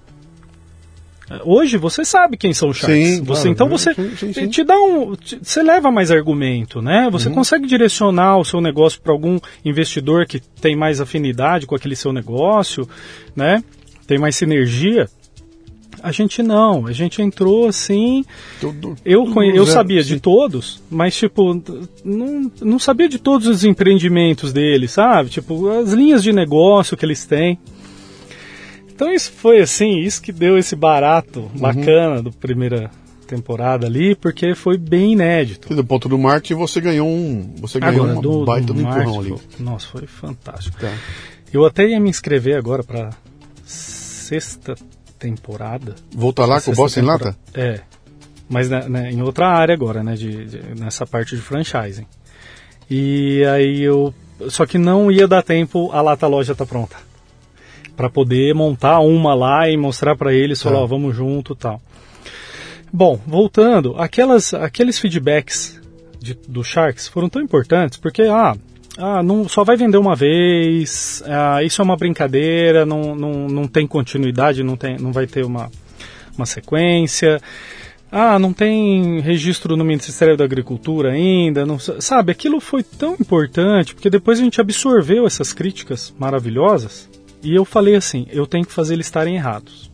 Hoje você sabe quem são os Sharks. Sim, você, claro, então você sim. te dá você leva mais argumento, né? Você consegue direcionar o seu negócio para algum investidor que tem mais afinidade com aquele seu negócio, né? Tem mais sinergia. A gente não, a gente entrou assim. Eu sabia de todos, mas tipo, não sabia de todos os empreendimentos deles, sabe? Tipo, as linhas de negócio que eles têm. Então isso foi assim, isso que deu esse barato bacana da primeira temporada ali, porque foi bem inédito. E do ponto do marketing você ganhou uma baita do empurrão ali. Nossa, foi fantástico. Tá. Eu até ia me inscrever agora para sexta temporada. Voltar lá com o Bosta em Lata? É, mas em outra área agora, né, nessa parte de franchising. E aí só que não ia dar tempo, a Lata Loja tá pronta. Para poder montar uma lá e mostrar para eles, falar, ó, vamos junto e tal. Bom, voltando, aqueles feedbacks do Sharks foram tão importantes, porque, não, só vai vender uma vez, isso é uma brincadeira, não tem continuidade, não vai ter uma sequência, não tem registro no Ministério da Agricultura ainda, sabe, aquilo foi tão importante, porque depois a gente absorveu essas críticas maravilhosas, e eu falei assim, eu tenho que fazer eles estarem errados.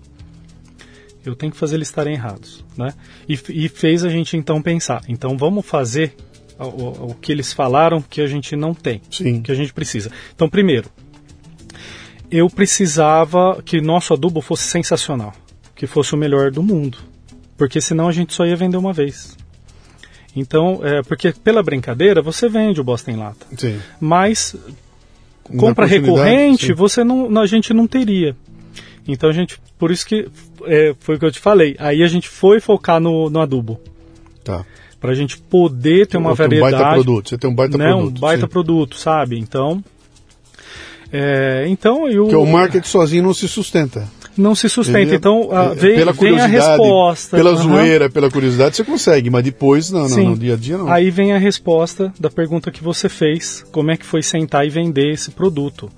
Né? E fez a gente então pensar, então vamos fazer o que eles falaram que a gente não tem, Sim. que a gente precisa. Então, primeiro, eu precisava que nosso adubo fosse sensacional, que fosse o melhor do mundo, porque senão a gente só ia vender uma vez. Então, porque pela brincadeira você vende o Bosta em Lata, Sim. mas compra recorrente sim. A gente não teria. Então por isso que foi o que eu te falei. Aí a gente foi focar no adubo. Tá. Pra gente poder ter uma variedade. Um baita produto. Você tem um baita produto. Um baita produto, sabe? Então Porque o marketing sozinho não se sustenta. Não se sustenta. Então vem a resposta. Pela zoeira, pela curiosidade, você consegue, mas depois no dia a dia não. Aí vem a resposta da pergunta que você fez. Como é que foi sentar e vender esse produto?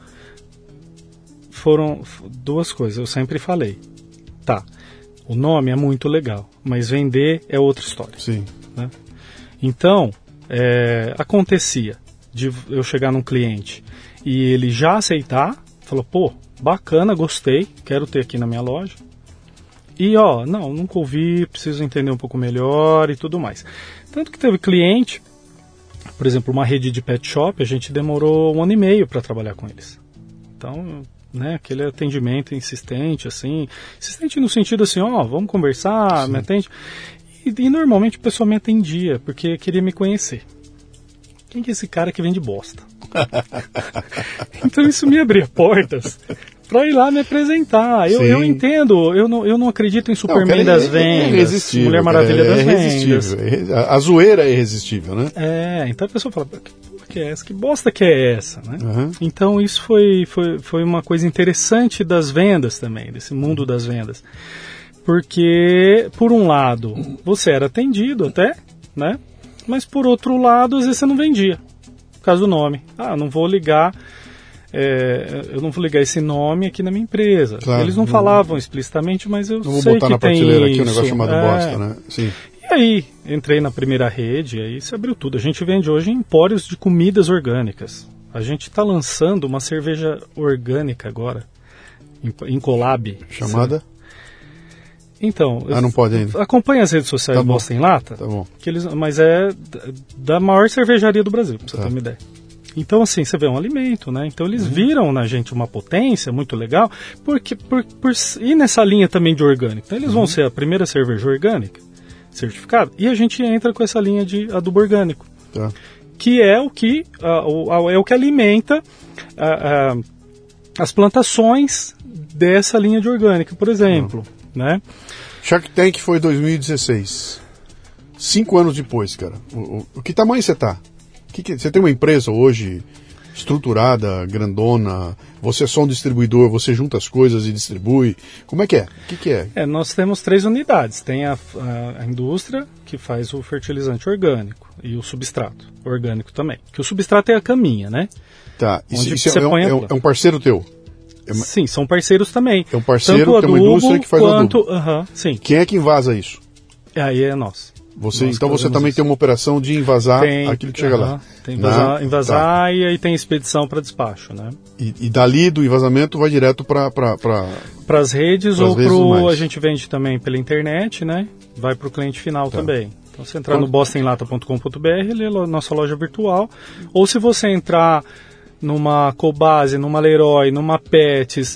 Foram duas coisas, eu sempre falei. Tá, o nome é muito legal, mas vender é outra história. Sim. Né? Então, acontecia de eu chegar num cliente e ele já aceitar, falou, pô, bacana, gostei, quero ter aqui na minha loja. E nunca ouvi, preciso entender um pouco melhor e tudo mais. Tanto que teve cliente, por exemplo, uma rede de pet shop, a gente demorou 1 ano e meio para trabalhar com eles. Então, né, aquele atendimento insistente, assim, insistente no sentido assim, vamos conversar, me atende. E normalmente o pessoal me atendia, porque queria me conhecer. Quem que é esse cara que vende bosta? Então isso me abria portas para ir lá me apresentar. Eu entendo, eu não acredito em Superman das vendas, Mulher Maravilha das vendas. A zoeira é irresistível, né? Então a pessoa fala, que bosta que é essa? Né? Uhum. Então isso foi uma coisa interessante das vendas também, desse mundo das vendas. Porque, por um lado, você era atendido até, né? Mas por outro lado, às vezes você não vendia, por causa do nome. Não vou ligar, eu não vou ligar esse nome aqui na minha empresa. Claro, Eles não falavam explicitamente, mas eu sei que tem isso. Não vou botar na prateleira aqui um negócio chamado bosta, né? Sim. E aí, entrei na primeira rede, aí se abriu tudo. A gente vende hoje empórios de comidas orgânicas. A gente está lançando uma cerveja orgânica agora, em collab. Chamada? Então, não pode ainda. Acompanha as redes sociais do Bosta em Lata, tá bom. Mas é da maior cervejaria do Brasil, pra você ter uma ideia. Então, assim, você vê um alimento, né? Então, eles viram na gente uma potência muito legal, porque por ir nessa linha também de orgânico. Então, eles vão ser a primeira cerveja orgânica, certificada, e a gente entra com essa linha de adubo orgânico, que é o que alimenta as plantações dessa linha de orgânica, por exemplo, né? Shark Tank foi 2016. 5 anos depois, cara. Que tamanho você tá? Você tem uma empresa hoje estruturada, grandona? Você é só um distribuidor, você junta as coisas e distribui? Como é que é? O que é? Nós temos 3 unidades. Tem a indústria, que faz o fertilizante orgânico, e o substrato orgânico também. Que o substrato é a caminha, né? Tá. Isso é um parceiro teu? Sim, são parceiros também. É um parceiro, tanto tem uma indústria que faz o adubo. Sim. Quem é que invasa isso? Aí é nós. Então você também tem uma operação de invasar aquilo que chega lá. Tem invasar e aí tem expedição para despacho, né? E dali do envasamento vai direto para as redes ou a gente vende também pela internet, né? Vai para o cliente final também. Então você entrar no bostonlata.com.br, ele é a nossa loja virtual, ou se você entrar numa Cobase, numa Leroy, numa Pets,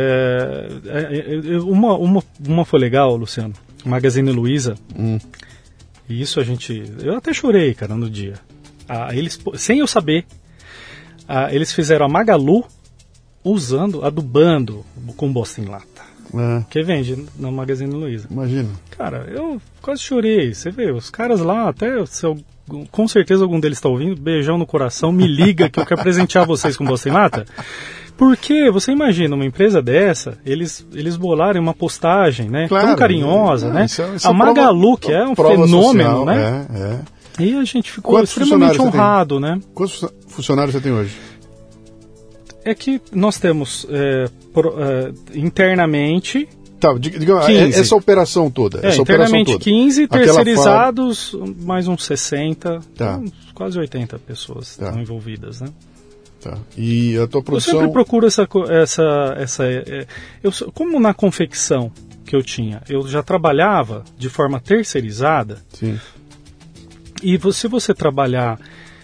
uma foi legal, Luciano, Magazine Luiza. E isso eu até chorei, cara, no dia. Eles, sem eu saber, eles fizeram a Magalu adubando com Boston Lata. Que vende no Magazine Luiza. Imagina. Cara, eu quase chorei. Você vê, os caras lá, com certeza algum deles está ouvindo, beijão no coração, me liga que eu quero presentear vocês com Boston Lata. Porque você imagina, uma empresa dessa, eles bolarem uma postagem, né? Claro, tão carinhosa, né? Isso a Magalu, que é um fenômeno, social, né? E a gente ficou extremamente honrado, né? Quantos funcionários você tem hoje? É que nós temos internamente... Tá, diga, essa operação toda. Internamente operação toda. 15, terceirizados mais uns 60, quase 80 pessoas estão envolvidas, né? Tá. E a tua produção... Eu sempre procuro como na confecção que eu tinha, eu já trabalhava de forma terceirizada. Sim. E se você trabalhar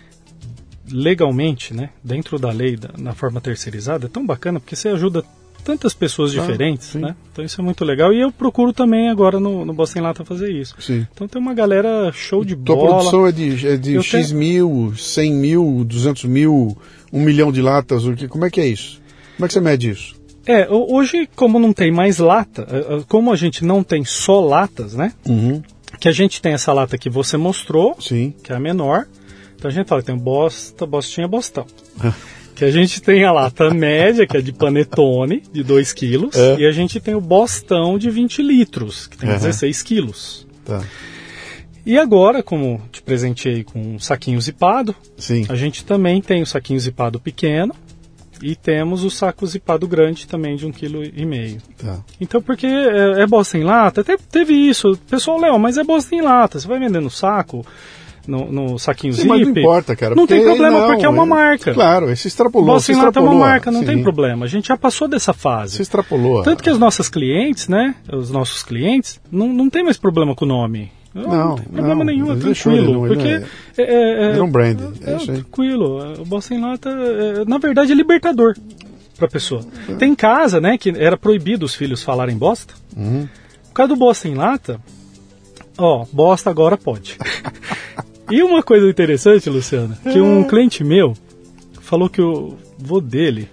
legalmente, né, dentro da lei, na forma terceirizada, é tão bacana, porque você ajuda tantas pessoas diferentes, né? Então isso é muito legal. E eu procuro também agora no Boston Lata fazer isso. Sim. Então tem uma galera show de bola. Tua produção é de X mil, 100 mil, 200 mil, 1 milhão de latas? Como é que é isso? Como é que você mede isso? Hoje, como não tem mais lata, como a gente não tem só latas, né? Uhum. Que a gente tem essa lata que você mostrou, sim, que é a menor. Então a gente fala que tem Bostinha, Bostão. Que a gente tem a lata média, que é de panetone, de 2 quilos, e a gente tem o Bostão de 20 litros, que tem 16 quilos. Tá. E agora, como te presenteei com um saquinho zipado, sim, a gente também tem o saquinho zipado pequeno e temos o saco zipado grande também de 1,5 kg. Tá. Então, porque é Boston em lata, até teve isso. Pessoal, Léo, mas é Boston em lata, você vai vender no saco? No saquinho zip. Mas não importa, cara. Não tem problema, porque é uma marca. Claro, esse extrapolou. Boston Lata é uma marca, não tem problema. A gente já passou dessa fase. Você extrapolou. Tanto que os nossos clientes, né? Os nossos clientes, não tem mais problema com o nome. Não tem problema nenhum, é tranquilo. Porque é um brand. É tranquilo. O Boston Lata, na verdade, é libertador pra pessoa. Tem casa, né? Que era proibido os filhos falarem bosta. Por causa do Boston Lata, bosta agora pode. E uma coisa interessante, Luciano, que um cliente meu falou que o vô dele,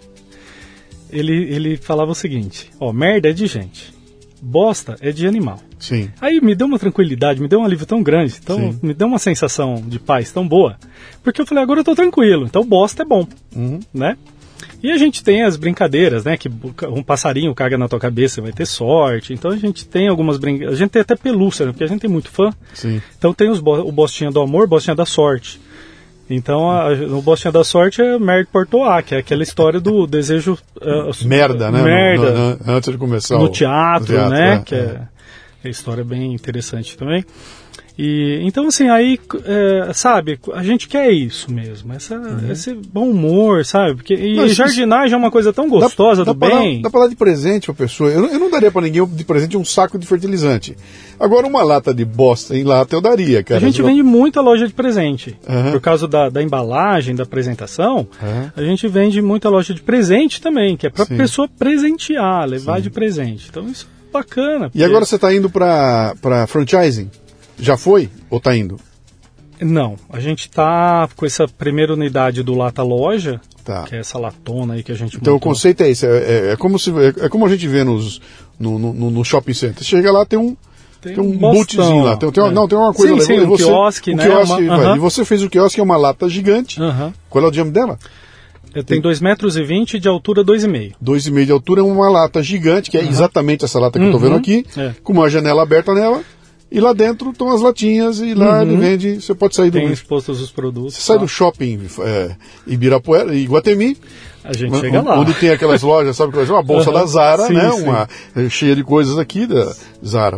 ele falava o seguinte, merda é de gente, bosta é de animal. Sim. Aí me deu uma tranquilidade, me deu um alívio tão grande, me deu uma sensação de paz tão boa, porque eu falei, agora eu tô tranquilo, então bosta é bom, né? E a gente tem as brincadeiras, né? Que um passarinho caga na tua cabeça, vai ter sorte. Então a gente tem algumas brincadeiras. A gente tem até pelúcia, né? Porque a gente tem muito fã. Sim. Então tem o Bostinha do amor, Bostinha da sorte. Então o Bostinha da sorte é Merde Portoá, que é aquela história do desejo... merda, né? Merda. Antes de começar no teatro, né? Que é a história bem interessante também. E, então, assim, aí, sabe, a gente quer isso mesmo, esse bom humor, sabe? Porque, jardinagem é uma coisa tão gostosa do bem. Dá pra dar de presente pra pessoa. Eu não daria pra ninguém de presente um saco de fertilizante. Agora, uma lata de bosta em lata eu daria, cara. A gente vende muita loja de presente. Por causa da embalagem, da apresentação, a gente vende muita loja de presente também, que é pra pessoa presentear, levar de presente. Então, isso é bacana. E agora você tá indo pra franchising? Já foi ou está indo? Não, a gente está com essa primeira unidade do Lata Loja, Tá. Que é essa latona aí que a gente Então montou. o conceito é esse, é como a gente vê no shopping center. Você chega lá, tem um bootzinho lá, tem uma coisa sim, lá. um quiosque, né? E você fez o quiosque, é uma lata gigante. Qual é o diâmetro dela? Tem 2,20 m de altura, 2,5. 2,5 de altura, é uma lata gigante, que é exatamente essa lata que eu tô vendo aqui, com uma janela aberta nela, e lá dentro estão as latinhas, e lá ele vende, você pode sair do... Tem expostos os produtos. Você sai do shopping Ibirapuera, Iguatemi, a gente chega lá. Onde tem aquelas lojas, sabe, uma bolsa da Zara, sim, né, sim. cheia de coisas aqui da Zara,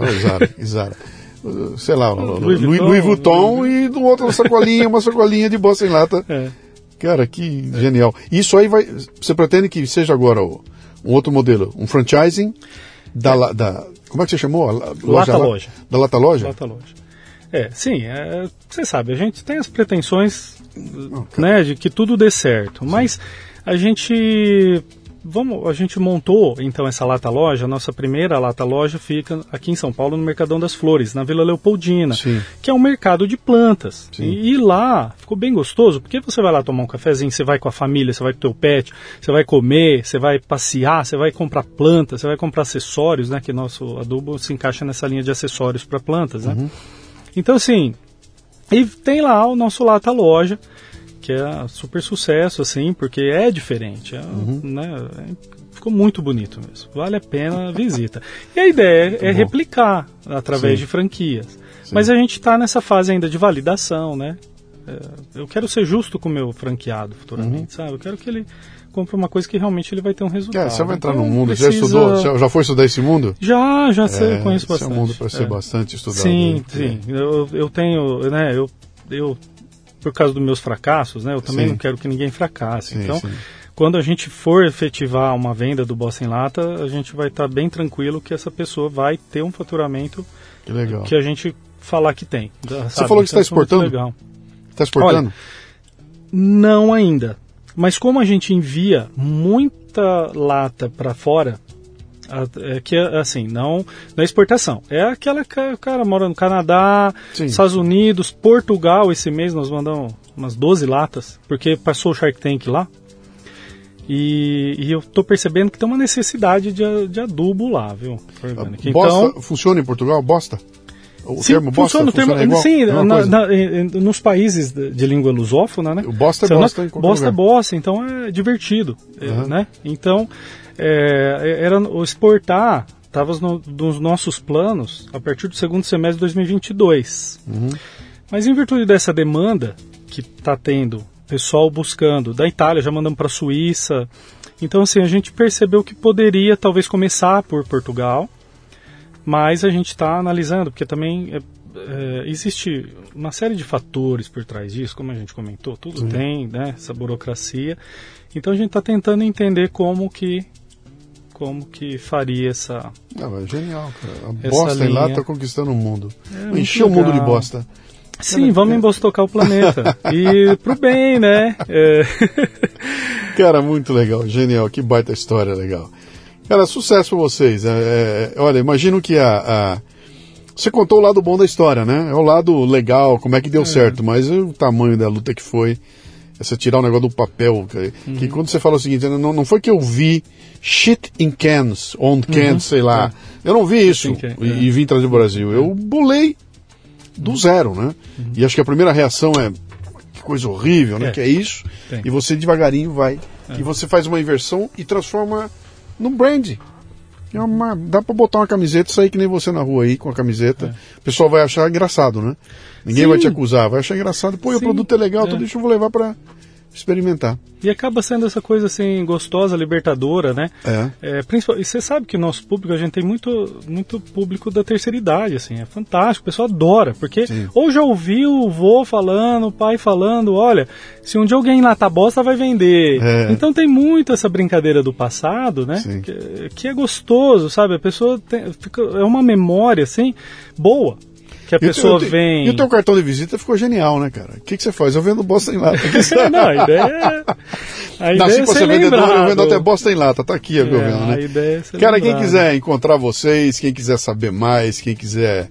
sei lá, Louis Vuitton, e do outro uma sacolinha de bolsa sem lata. Cara, que genial. Isso aí você pretende que seja agora um outro modelo, um franchising como é que você chamou? Lata Loja. Da Lata Loja? Lata Loja. Sim, você sabe, a gente tem as pretensões, né, de que tudo dê certo, mas a gente montou então essa Lata Loja. A nossa primeira Lata Loja fica aqui em São Paulo, no Mercadão das Flores, na Vila Leopoldina, que é um mercado de plantas. E lá ficou bem gostoso, porque você vai lá tomar um cafezinho, você vai com a família, você vai com o teu pet, você vai comer, você vai passear, você vai comprar plantas, você vai comprar acessórios, né, que nosso adubo se encaixa nessa linha de acessórios para plantas, né? Então assim, e tem lá o nosso Lata Loja, que é super sucesso, assim, porque é diferente, né, ficou muito bonito mesmo, vale a pena a visita. E a ideia é replicar através de franquias, mas a gente está nessa fase ainda de validação, né? Eu quero ser justo com o meu franqueado futuramente, sabe? Eu quero que ele compre uma coisa que realmente ele vai ter um resultado. Você vai entrar no mundo, já foi estudar esse mundo? Já sei, conheço bastante. Esse é um mundo para ser bastante estudado. Sim. Eu tenho, né, eu por causa dos meus fracassos, né, eu também não quero que ninguém fracasse. Então, quando a gente for efetivar uma venda do Bossa em Lata, a gente vai estar bem tranquilo que essa pessoa vai ter um faturamento que a gente falar que tem. Você falou que está exportando? Está exportando? Olha, não ainda. Mas como a gente envia muita lata para fora, que assim, não na exportação, é aquela que o cara mora no Canadá, Estados Unidos, Portugal. Esse mês nós mandamos umas 12 latas, porque passou o Shark Tank lá, e eu tô percebendo que tem uma necessidade de adubo lá, viu? Então, bosta funciona em Portugal? Bosta? O termo bosta funciona igual? Sim, nos países de língua lusófona, né? O bosta é bosta em qualquer lugar. Bosta é bosta, então é divertido, né? Então, era o exportar, estava nos nossos planos a partir do segundo semestre de 2022. Mas em virtude dessa demanda que está tendo, pessoal buscando, da Itália já mandamos para a Suíça, então assim, a gente percebeu que poderia talvez começar por Portugal, mas a gente está analisando, porque também existe uma série de fatores por trás disso, como a gente comentou, tudo tem, né, essa burocracia. Então a gente está tentando entender como que faria essa... É genial, cara. A bosta em lata conquistando o mundo. Encher o mundo de bosta. Sim, vamos embostocar o planeta. E pro bem, né? Cara, muito legal, genial. Que baita história legal. Cara, sucesso pra vocês. Olha, imagino que você contou o lado bom da história, né? É o lado legal, como é que deu certo, mas o tamanho da luta que foi, você tirar o negócio do papel, que quando você fala o seguinte, não foi que eu vi shit in cans, on cans, sei lá. Eu não vi isso e vim trazer o Brasil. Eu bolei do zero, né? E acho que a primeira reação é que coisa horrível, né? Que é isso. E você devagarinho vai. E você faz uma inversão e transforma num brand. Dá pra botar uma camiseta e sair que nem você na rua aí com a camiseta. O pessoal vai achar engraçado, né? Ninguém vai te acusar, vai achar engraçado. Pô, o produto é legal, tudo isso eu vou levar pra experimentar. E acaba sendo essa coisa assim, gostosa, libertadora, né? E você sabe que o nosso público, a gente tem muito público da terceira idade, assim, é fantástico, o pessoal adora, porque ou já ouviu o vô falando, o pai falando, olha, se um dia alguém enlatar bosta, vai vender. Então tem muito essa brincadeira do passado, né? Que é gostoso, sabe? A pessoa é uma memória, assim, boa. Que a pessoa vem... E o teu cartão de visita ficou genial, né, cara? O que você faz? Eu vendo bosta em lata. Não, a ideia é ser vendedor, eu vendo até bosta em lata. Tá aqui, eu vendo, né? A ideia é ser cara, lembrado. Quem quiser encontrar vocês, quem quiser saber mais, quem quiser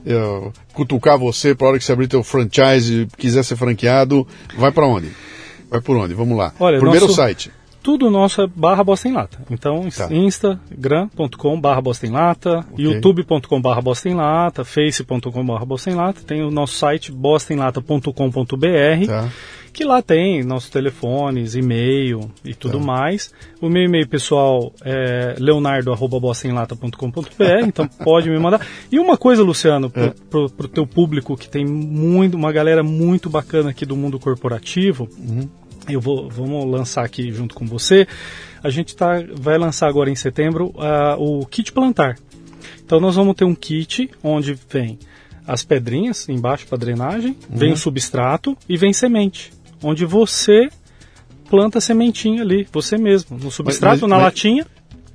cutucar você pra hora que você abrir teu franchise, quiser ser franqueado, vai pra onde? Vai por onde? Vamos lá. Olha, primeiro site. Tudo nosso é /Bosta em Lata. Então, instagram.com/Bosta em Lata, youtube.com/Bosta em Lata, face.com/Bosta em Lata, tem o nosso site bostaemlata.com.br, que lá tem nossos telefones, e-mail e tudo mais. O meu e-mail pessoal é leonardo@bostaemlata.com.br, então pode me mandar. E uma coisa, Luciano, pro teu público, que tem uma galera muito bacana aqui do mundo corporativo, vamos lançar aqui junto com você. A gente vai lançar agora em setembro o kit plantar. Então nós vamos ter um kit onde vem as pedrinhas embaixo para drenagem, vem o substrato e vem semente, onde você planta a sementinha ali, você mesmo, no substrato, na latinha.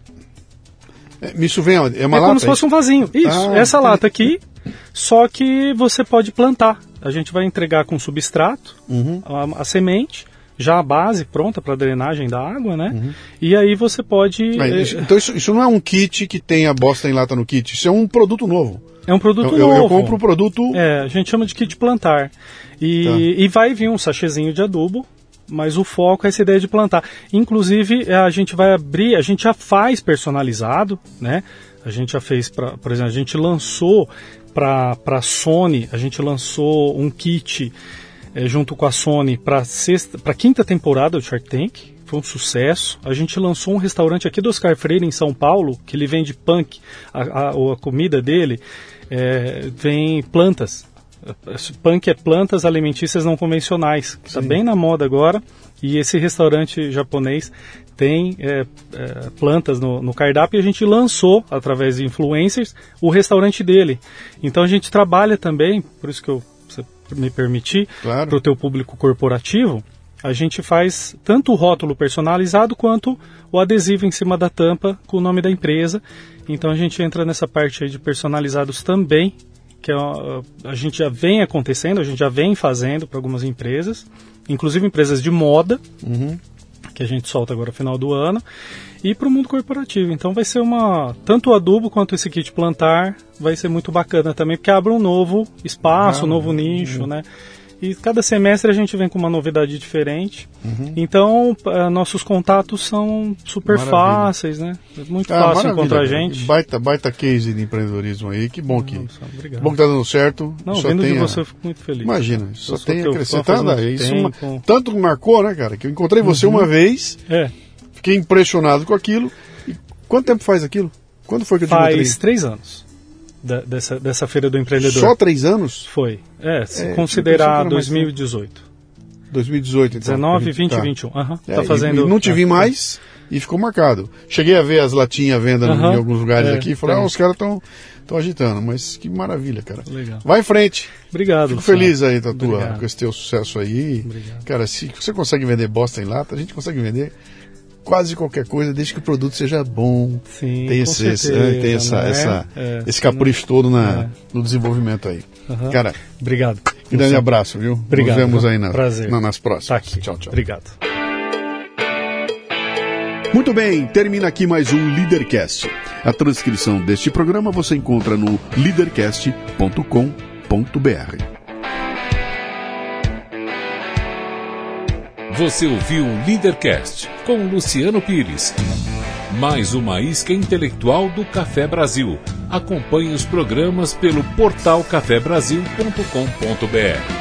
Isso vem onde? É uma lata? Como se fosse um vasinho. Isso, essa lata aqui, só que você pode plantar. A gente vai entregar com substrato, a semente, já a base pronta para drenagem da água, né? E aí você pode... Então isso não é um kit que tem a bosta em lata no kit, isso é um produto novo. É um produto novo. Eu compro o produto... a gente chama de kit plantar. E vai vir um sachêzinho de adubo, mas o foco é essa ideia de plantar. Inclusive, a gente vai abrir, a gente já faz personalizado, né? A gente já fez, por exemplo, a gente lançou para a Sony, a gente lançou um kit... junto com a Sony para a quinta temporada do Shark Tank, foi um sucesso. A gente lançou um restaurante aqui do Oscar Freire em São Paulo, que ele vende punk, a comida dele vem plantas. Punk é plantas alimentícias não convencionais, que está bem na moda agora, e esse restaurante japonês tem plantas no cardápio, e a gente lançou, através de influencers, o restaurante dele. Então a gente trabalha também, por isso que você me permitir, para o teu público corporativo, a gente faz tanto o rótulo personalizado quanto o adesivo em cima da tampa com o nome da empresa. Então a gente entra nessa parte aí de personalizados também, que a gente já vem acontecendo, a gente já vem fazendo para algumas empresas, inclusive empresas de moda, que a gente solta agora no final do ano, e para o mundo corporativo. Então vai ser tanto o adubo quanto esse kit plantar vai ser muito bacana também, porque abre um novo espaço, um novo nicho, né? E cada semestre a gente vem com uma novidade diferente. Então, nossos contatos são super fáceis, né? É muito fácil encontrar a gente. Baita case de empreendedorismo aí. Que bom que está dando certo. Não, vendo de você eu fico muito feliz. Imagina, só tem acrescentado. Tanto me marcou, né, cara? Que eu encontrei você uma vez, fiquei impressionado com aquilo. E quanto tempo faz aquilo? Quando foi que eu te encontrei? Faz 3 anos. Dessa Feira do Empreendedor. Só 3 anos? Foi. Se considerar 2018. 2018, então. 19, 20 e 21. Tá fazendo... E não te vi mais e ficou marcado. Cheguei a ver as latinhas à venda em alguns lugares aqui e falei, os caras estão agitando. Mas que maravilha, cara. Legal. Vai em frente. Obrigado. Fico feliz aí com esse teu sucesso aí. Obrigado. Cara, se você consegue vender bosta em lata, a gente consegue vender quase qualquer coisa, desde que o produto seja bom. Sim, tem esse capricho todo no desenvolvimento aí. Cara, obrigado. Grande abraço, viu? Obrigado. Nos vemos aí nas próximas. Tá aqui. Tchau, tchau. Obrigado. Muito bem, termina aqui mais um Leadercast. A transcrição deste programa você encontra no leadercast.com.br. Você ouviu o Leadercast com Luciano Pires. Mais uma isca intelectual do Café Brasil. Acompanhe os programas pelo portal cafebrasil.com.br.